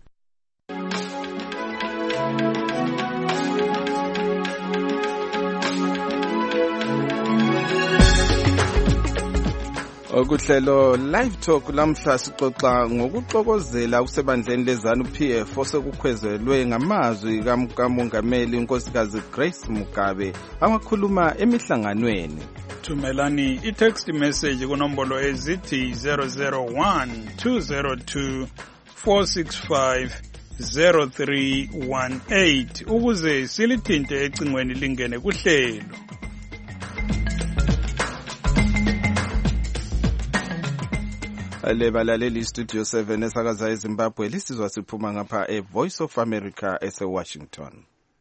Okuhlelo live talk lamhla sixoxa ngokuxokozela kusebandleni lezanu PF osekukhwezelwe ngamazwi kaMongameli uNkosikazi Grace Mugabe angakhuluma emihlanganweni. Thumelani i-text message kunombolo ezithi 001 202 465 0318 ukuze silithinte ecingweni lingene kuhlelo. Lebalaleli Studio 7 esakaza eZimbabwe lisizwa siphuma ngapha eVoice of America eseWashington.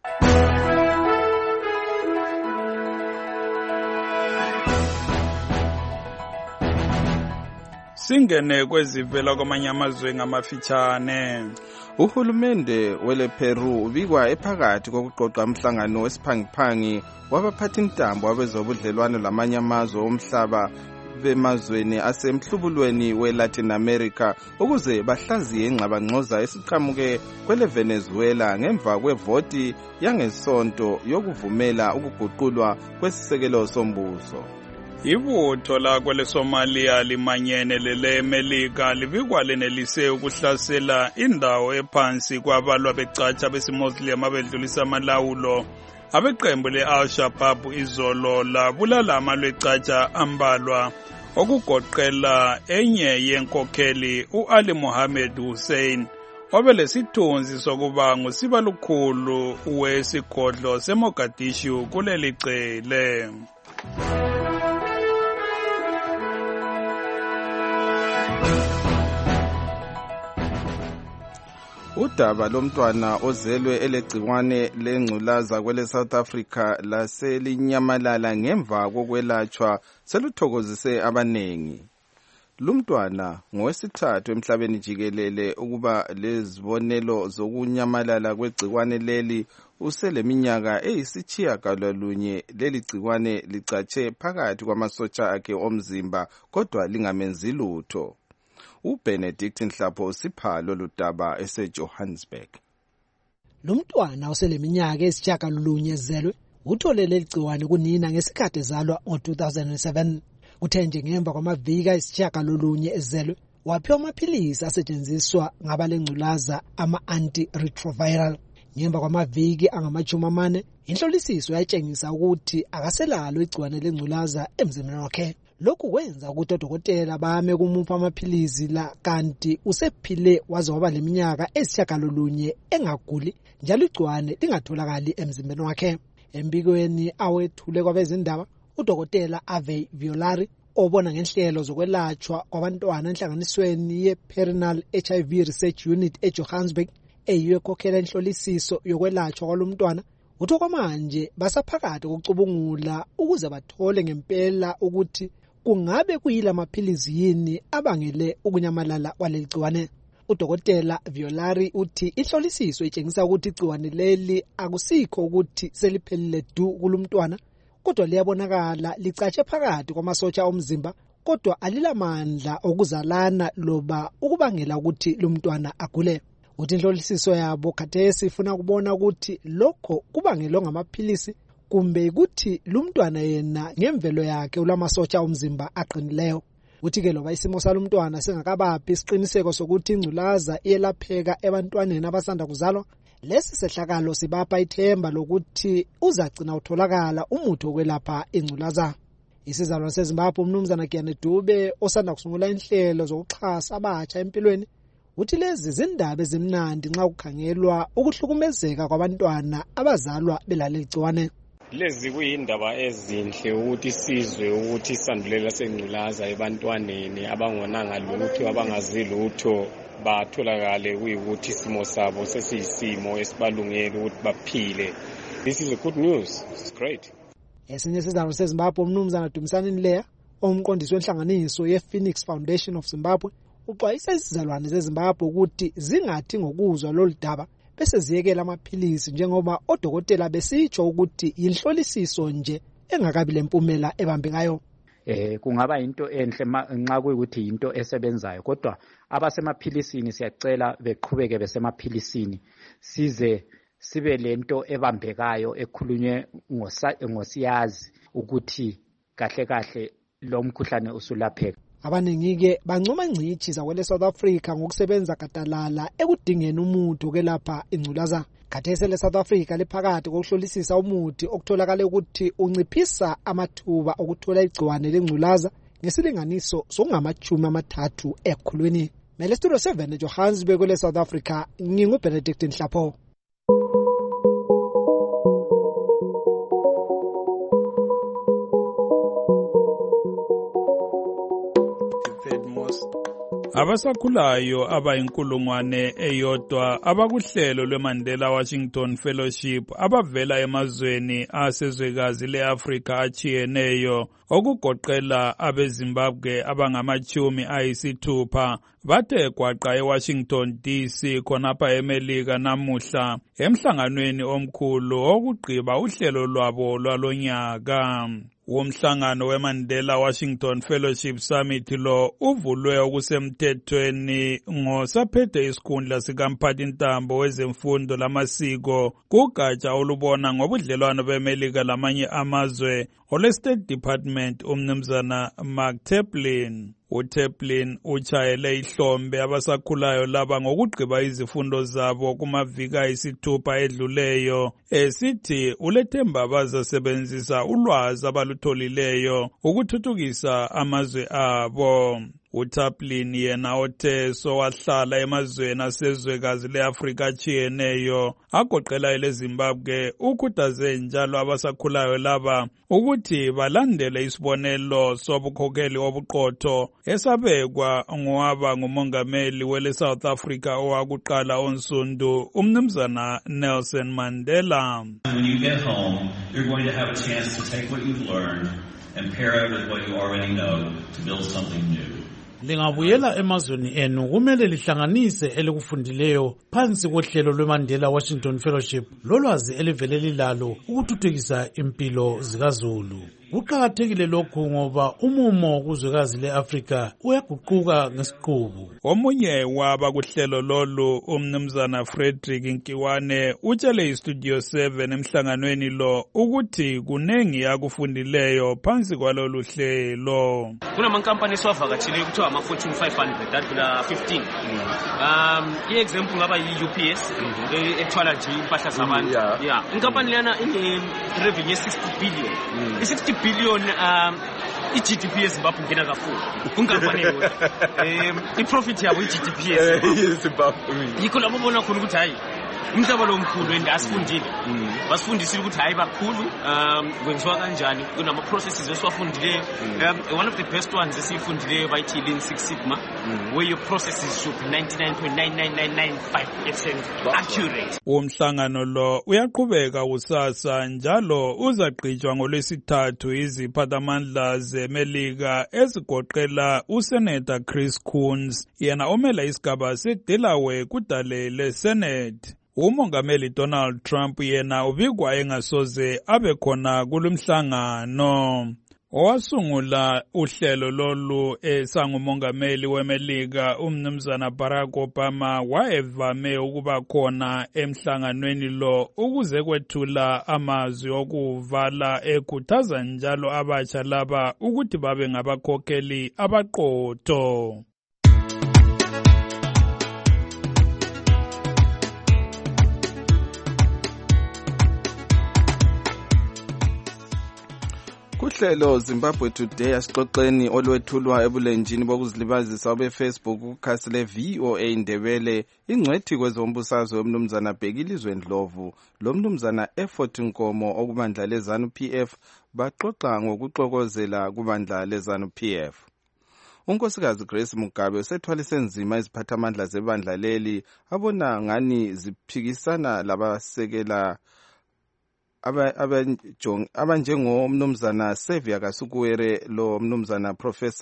Singene kwezivela kwamanye amazwe ngamafitshane. Uhulumende wele Peru ubikwa ephakathi kokuqoqa umhlangano wesiphangiphangi wabaphathintambo abezobudlelwano lamanye amazwe omhlaba bemazweni asemhlubulweni weLatin America ukuze bahlaziye ingxabangxoza esiqhamuke kwele Venezuela ngemva kwevoti yangesonto yokuvumela ukuguqulwa kwesisekelo sombuso. Ibutho lakwe leSomalia limanyene leleMelika libikwa lenelise ukuhlasela indawo ephansi kwabalwa becatsha besimuslim abedlulisa amalawulo. Abeqembu le-Al-Shabaab izolo labulala amalwecatsha ambalwa okugoqela enye yenkokheli u-Ali Mohammed Hussein obelesithunzi sokuba ngusibalukhulu wesigodlo seMogadishu kuleli cele. Udaba lomntwana ozelwe elegciwane lengculaza kwele South Africa laselinyamalala ngemva kokwelatshwa seluthokozise abanengi. Lumntwana ngowesithathu emhlabeni jikelele ukuba lezibonelo zokunyamalala kwegciwane leli useleminyaka eyisitshiyagalolunye. Leli gciwane licatshe phakathi kwamasotsha akhe omzimba kodwa lingamenzi lutho. uBenedict Nhlapho usiphalo ludaba eseJohannesburg. Lumntwana oseleminyaka eyisitshiyagalolunye ezelwe uthole leli gciwane kunina ngesikhathi ezalwa ngo-2007. Kuthe nje ngemva kwamaviki ayisitshiyagalolunye ezelwe waphiwa amaphilisi asetshenziswa ngabalengculaza ama-antiretroviral. Ngemva kwamaviki angama-40 inhlolisiso yayitshengisa ukuthi akaselalo igciwane lengculaza emzimbeni wakhe. Lokhu kwenza ukuthi odokotela bame kumupha amaphilisi la kanti usephile waze waba leminyaka eyisitshiyagalolunye engaguli njalo igciwane lingatholakali emzimbeni wakhe. Embikweni awethule kwabezindaba udokotela Ave Violari obona ngenhlelo zokwelatshwa kwabantwana enhlanganisweni ye-Perennial HIV Research Unit eJohannesburg eyiyo ekhokhela inhlolisiso yokwelatshwa kwalomntwana utho kwamanje basaphakathi kokucubungula ukuze bathole ngempela ukuthi kungabe kuyila maphilizi yini abangele ukunyamalala kwaleli gciwane. Udokotela Violari uthi inhlolisiso itshengisa ukuthi igciwane leli akusikho ukuthi seliphelile du kulumntwana kodwa liyabonakala licatshe phakathi kwamasotsha omzimba kodwa alilamandla okuzalana loba ukubangela ukuthi lumntwana agule. Uthi inhlolisiso yabo khathesi ifuna ukubona ukuthi lokho kubangelwa ngamaphilisi kumbe ukuthi lumntwana yena ngemvelo yakhe ulamasotsha omzimba aqinileyo. Uthi ke loba isimo salumntwana singakabaphi isiqiniseko sokuthi ingculaza iyelapheka ebantwaneni abasanda kuzalwa, lesi sehlakalo sibapha ithemba lokuthi uzagcina utholakala umuthi wokwelapha ingculaza. Isizalwane seZimbabwe umnumzana Giane Dube osanda kusungula inhlelo zokuxhasa abatsha empilweni uthi lezi zindaba ezimnandi nxa kukhangelwa ukuhlukumezeka kwabantwana abazalwa belaleli gciwane. Lezi kuyindaba ezinhle ukuthi sizwe ukuthi isandulela sengculaza ebantwaneni abangonanga lutho abangazi lutho batholakale kuyikuthi isimo sabo sesiyisimo esibalungele ukuthi baphile. This is a good news. It's great. Esinye sizalwane seZimbabwe umnumzana Dumisani Nleya omqondisi wenhlanganiso ye-Phoenix Foundation of Zimbabwe uxwayisa izizalwane zeZimbabwe ukuthi zingathi ngokuzwa lolu daba bese ziyekela amaphilisi njengoba odokotela besitsho ukuthi inhlolisiso nje engakabi lempumela ebambekayo. Kungaba into enhle nxa kuyikuthi into esebenzayo kodwa abasemaphilisini siyacela beqhubeke besemaphilisini size sibe lento ebambekayo ekhulunywe ngosiyazi ukuthi kahle kahle lo mkhuhlane usulapheka. Abaningi-ke bancoma ngcithi zakwele South Africa ngokusebenza gadalala ekudingeni umuthi wokwelapha ingculaza. Khathesi le South Africa liphakathi kokuhlolisisa umuthi okutholakala ukuthi unciphisa amathuba okuthola igciwane lengculaza ngesilinganiso sokungama-30 ekhulwini. Mele Studio 7 eJohannesburg kwele South Africa, nginguBenedict Nhlapho. Abasakhulayo abayinkulungwane eyodwa abakuhlelo lweMandela Washington Fellowship abavela emazweni asezwekazi leAfrika achiyeneyo okugoqela abeZimbabwe abangama-60 bathe gwaqa eWashington DC khonapha eMelika namuhla emhlanganweni omkhulu okugqiba uhlelo lwabo lwalonyaka. Umhlangano weMandela Washington Fellowship Summit lo uvulwe okusemthethweni ngosaphethe isikhundla sikamphathintambo wezemfundo lamasiko kugatsha olubona ngobudlelwano beMelika lamanye amazwe ole-State Department umnumzana Mark Taplin. uTaplin utshayele ihlombe abasakhulayo laba ngokugqiba izifundo zabo kumaviki ayisithupha edluleyo esithi ulethemba bazasebenzisa ulwazi abalutholileyo ukuthuthukisa amazwe abo. uTaplin yena othe sowahlala emazweni asezwekazi leAfrika achiyeneyo agoqela eleZimbabwe ukhuthaze njalo abasakhulayo laba ukuthi balandele isibonelo sobukhokheli obuqotho esabekwa ngowaba ngumongameli wele South Africa owakuqala onsundu umnumzana Nelson Mandela. When you get home, you're going to have a chance to take what you've learned and pair it with what you already know to build something new. Lingabuyela emazweni enu kumele lihlanganise elikufundileyo phansi kohlelo lweMandela Washington Fellowship lolwazi elivele lilalo ukuthuthukisa impilo zikaZulu. Kuqakathekile lokhu ngoba umumo kuzwekazi leAfrika uyaguquka ngesiqubu. Omunye wabakuhlelo lolu umnumzana Frederick Nkiwane utshele iStudio 7 emhlanganweni lo ukuthi kunengi akufundileyo phansi kwalolu hlelo. Kunamankampani esiwavakatshile kuthiwa ama-Fortune 500 adlula 15. I-example ngaba yi-UPS ethwala nje impahla zabantu. Inkampani lena ine-revenue ye-60 billion. I-60 billion i-GDP yeZimbabwe ngena kakhulu. Kunkampani yodwa. I-profit yabo i-GDP yeZimbabwe. Yikho lapho bona khona ukuthi hayi umhlaba lo mkhulu and asifundile basifundisile ukuthi hayi bakhulu kwenziwa kanjani kunama processes esiwafundileyo one of the best ones esiyifundileyo bayithi Lean Six Sigma where your processes should be 99.99995% accurate. Umhlangano lo uyaqhubeka kusasa njalo uzagqitshwa ngolwesithathu iziphathamandla zeMelika ezigoqela uSenator Chris Coons yena omela isigaba seDelaware kudale leSenate. Umongameli Donald Trump yena ubikwa engasoze abe khona kulumhlangano. Owasungula uhlelo lolu esangumongameli weMelika umnumzana Barack Obama wayevame ukuba khona emhlanganweni lo ukuze kwethula amazwi okuvala ekhuthaza njalo abatsha laba ukuthi babe ngabakhokheli abaqotho. Kuhlelo Zimbabwe Today asixoxeni olwethulwa ebulenjini bokuzilibazisa obeFacebook ukhasile VOA Ndebele ingcwethi kwezombusazwe yomnumzana Bhekilizwe Ndlovu lomnumzana Effort Nkomo okubandla leZanu PF baxoxa ngokuxokozela kubandla leZanu PF. Unkosikazi Grace Mugabe usethwalise nzima iziphathamandla zebandla leli abona ngani ziphikisana labasekela abanjengomnumzana Xavier Kasukuwere lo mnumzana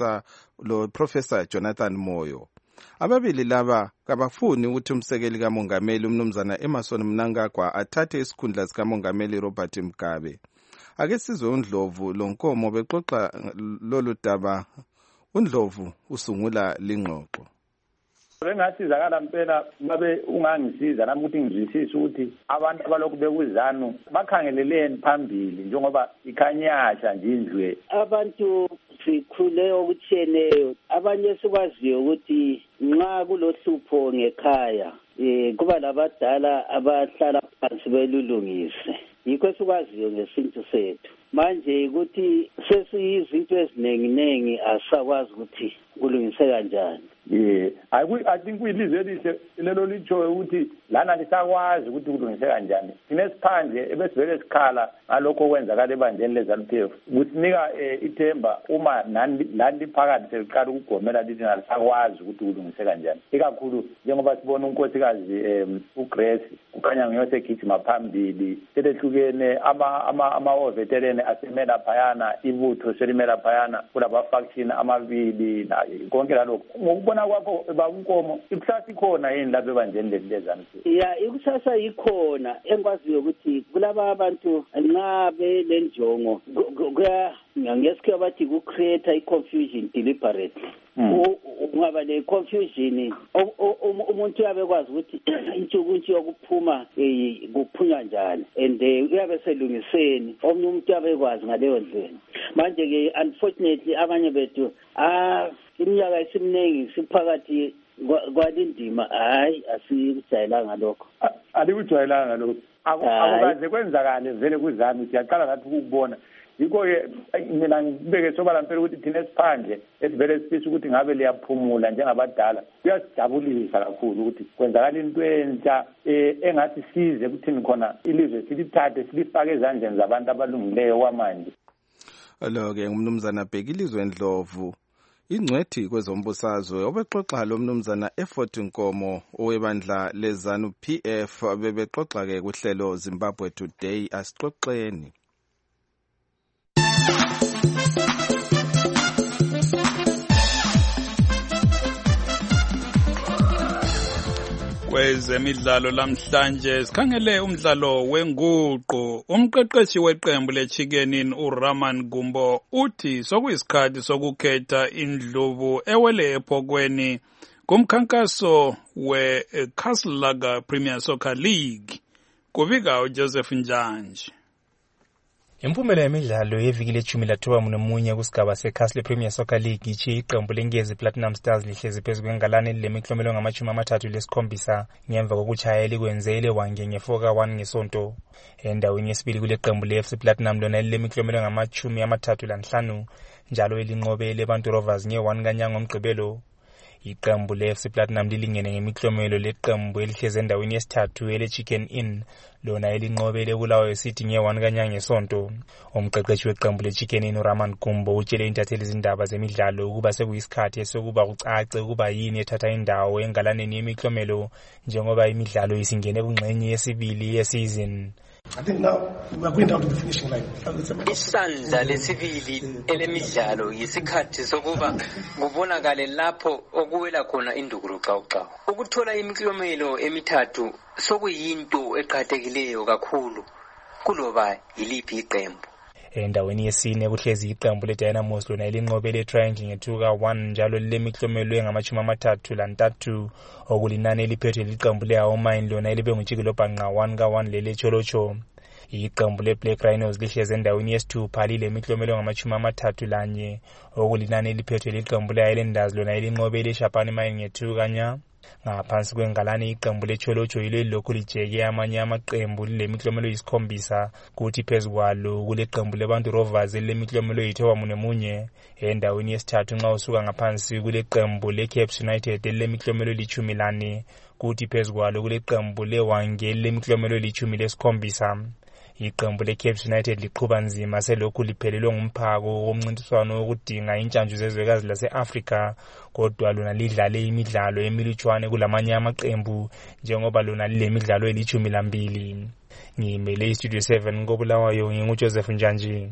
Professor Jonathan Moyo. Ababili laba kabafuni ukuthi umsekeli kamongameli umnumzana Emmerson Mnangagwa athathe isikhundla sikamongameli Robert Mugabe. Ake sizwe uNdlovu loNkomo bexoxa lolu daba. uNdlovu usungula lingxoxo. Bengasizakala impela babe ungangisiza nami ukuthi ngizwisise ukuthi abantu abalokhu bekuzanu bakhangeleleni phambili njengoba ikhanyasha nje indlwe. Abantu sikhule okutshiyeneyo abanye sikwaziyo ukuthi nxa kulohlupho ngekhaya kuba labadala abahlala phansi belulungise. Yikho sikwaziyo ngesintu sethu. Manje ukuthi sesiyizinto ezinenginengi asakwazi ukuthi kulungiseka kanjani. I think kuyilizwe elihle lelo litsho ukuthi lana lisakwazi ukuthi kulungiseka kanjani. Thina siphandle ebesivele sikhala ngalokho okwenzakala ebandleni leZanu-PF. Kusinika ithemba uma landi phakathi seliqala ukugomela lithi nalisakwazi ukuthi kulungiseka kanjani. Ikakhulu njengoba sibona unkosikazi uGrace kukhanya ngiyosegijima phambili selehlukene ama-veteran asemela phayana ibutho selimela phayana kulaba faction amabili konke lalokho. Ngokubona kwakho babuNkomo ikusasa ikhona yini lapha ebandleni leZanu-PF? Ikusasa ikhona engikwaziyo ukuthi kulaba abantu nxa belenjongo ngesikhathi bathi ku-create i-confusion deliberately. Ungaba le-confusion umuntu uyabe kwazi ukuthi intshukuntshu yokuphuma kuphunywa njani and uyabe selungiseni omunye umuntu uyabe kwazi ngaleyo ndlela. Manje-ke unfortunately abanye bethu iminyaka esimningi siphakathi kwalindima hayi asikujayelanga lokho. Alikujayelanga lokho. Akukaze kwenzakale vele kuzami siyaqala ngathi ukubona. Yikho-ke mina ngibeke sobala mpela ukuthi thina esiphandle esivele sifisa ukuthi ngabe liyaphumula njengabadala kuyasijabulisa kakhulu ukuthi kwenzakala into entsha engathi size kuthini khona ilizwe silithathe silifake ezandleni zabantu abalungileyo kwamanje. Lo-ke ngumnumzana Bhekilizwe Ndlovu ingcwethi kwezombusazwe obexoxa lo mnumzana Effort Nkomo owebandla leZanu PF bebexoxa-ke kuhlelo Zimbabwe Today asixoxeni. Kwezemidlalo lamhlanje sikhangele umdlalo wenguqu. Umqeqeshi weqembu leChicken uRaman Gumbo uthi sokuyisikhathi sokukhetha indlubu ewele ephokweni kumkhankaso weCastle Lager Premier Soccer League. Kubika uJoseph Njanje. Impumelelo yemidlalo yeviki le-19 kusigaba seCastle Premier Soccer League ichi iqembu leNgezi Platinum Stars lihlezi phezu kwengalane lemiklomelo ngama-37 ngemva kokuchaya elikwenze elewange nge-4-1 ngesonto. Endaweni yesibili kule qembu le-FC Platinum lona lilemiklomelo ngama-35 njalo elinqobe leBantu Rovers nge-1 kaNyanga ngomgqibelo. Iqembu le-FC Platinum lilingene ngemiklomelo leqembu elihlezi endaweni yesithathu ele-Chicken Inn lona elinqobele Bulawayo City nge-1 kanyanga ngesonto. Umqeqeshi weqembu le-Chicken Inn uRaman Kumbo utshele intatheli izindaba zemidlalo ukuba sekuyisikhathi sokuba kucace ukuba yini ethatha indawo engalaneni yemiklomelo njengoba imidlalo isingene kungxenye yesibili yesizini. I think now we are going down to the finishing line. Isandla lesibili elemidlalo yisikhathi sokuba kubonakale lapho okuwela khona indukuruxawuxawu. Ukuthola imiklomelo emithathu sokuyinto eqhathekileyo kakhulu kuloba yiliphi iqembu. Endaweni yesine kuhlezi iqembu leDynamos lona elinqobele Triangle nge-2-1 njalo lilemiklomelo engama-33 okulinani eliphethwe liqembu le-Aomine lona elibe nguJikilobhanqa 1-1 lele-Cholocho. Iqembu le-Black Rhinos lihlezi endaweni yesithupha lilemiklomelo engama-31 okulinani eliphethwe liqembu le-Highlanders lona elinqobele iShapani Mine nge-2-0. Ngaphansi kwengalani iqembu leCholocho yilo elilokhu lijeke amanye amaqembu lilemiklomelo yisikhombisa kuthi phezu kwalo kuleqembu leBantu Rovers elilemiklomelo yi-9 endaweni yesithathu nxa usuka ngaphansi kuleqembu leCaps United elilemiklomelo li-14 kuthi phezu kwalo kuleqembu leWange elilemiklomelo li-17. Iqembu leCaps United liqhuba nzima selokhu liphelelwe ngumphako womncintiswano wokudinga intshantshu zezwekazi lase-Afrika kodwa lona lidlale imidlalo emilutshwane kulamanye amaqembu njengoba lona lilemidlalo eli-12. Ngimele iStudio 7 koBulawayo nginguJoseph Njanji.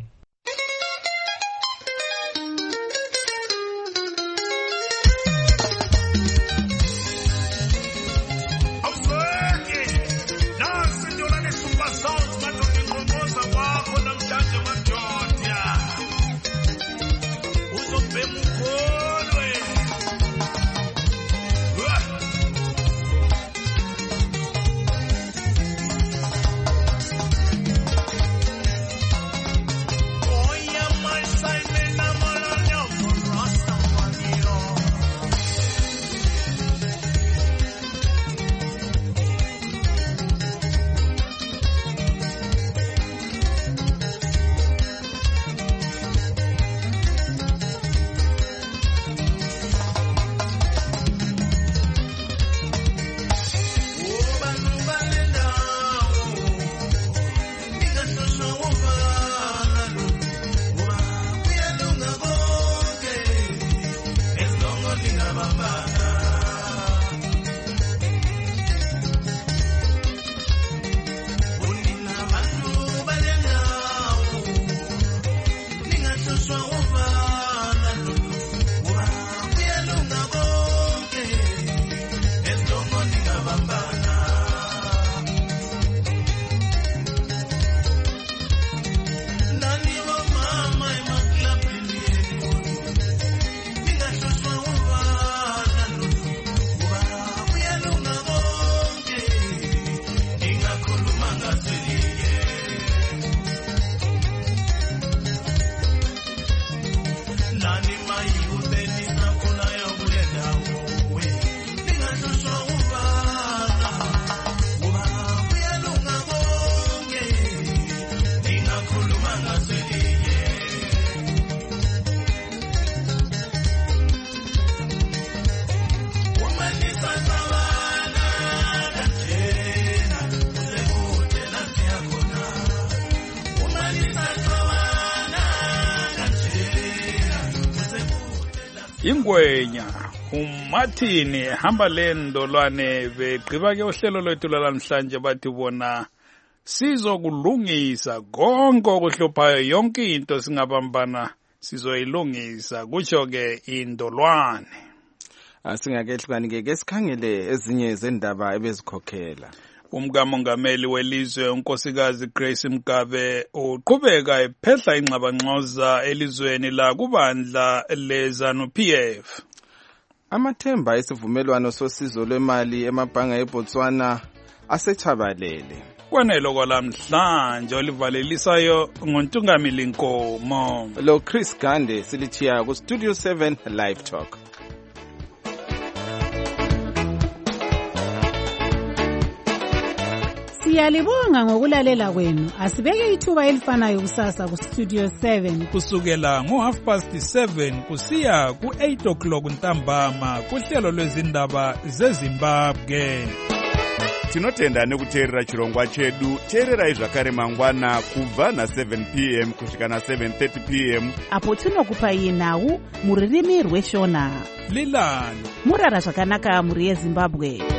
Ingwenya uMartin hamba lendolwane begqiba ke uhlelo lwethu lalamhlanje bathi bona sizokulungisa konke okuhluphayo yonke into singabambana sizoyilungisa kutsho ke indolwane. Asingakehlukani ke sikhangele ezinye zendaba ebezikhokhela. Umkamongameli welizwe unkosikazi Grace Mugabe uqhubeka ephehla ingxabangxoza elizweni la kubandla leZANU-PF. Amathemba esivumelwano sosizo lwemali emabhanga eBotswana asechabalele. Kwanelo kwalamhlanje olivalelisayo ngontungamili Nkomo. Lo Chris Gande silithiya ku Studio 7 Live Talk. Siyalibonga ngokulalela kwenu. Asibeke ithuba elifanayo kusasa kustudio 7 kusukela ngo7:30 kusiya ku8 o'clock ntambama kuhlelo lwezindaba zeZimbabwe. Tinotenda nekuteerera chirongwa chedu. Teererai zvakare mangwana kubva na7 p.m. kusvika na7:30 p.m. apo tinokupai nhau muririmi rweshona. Lilani murara zvakanaka muri yeZimbabwe.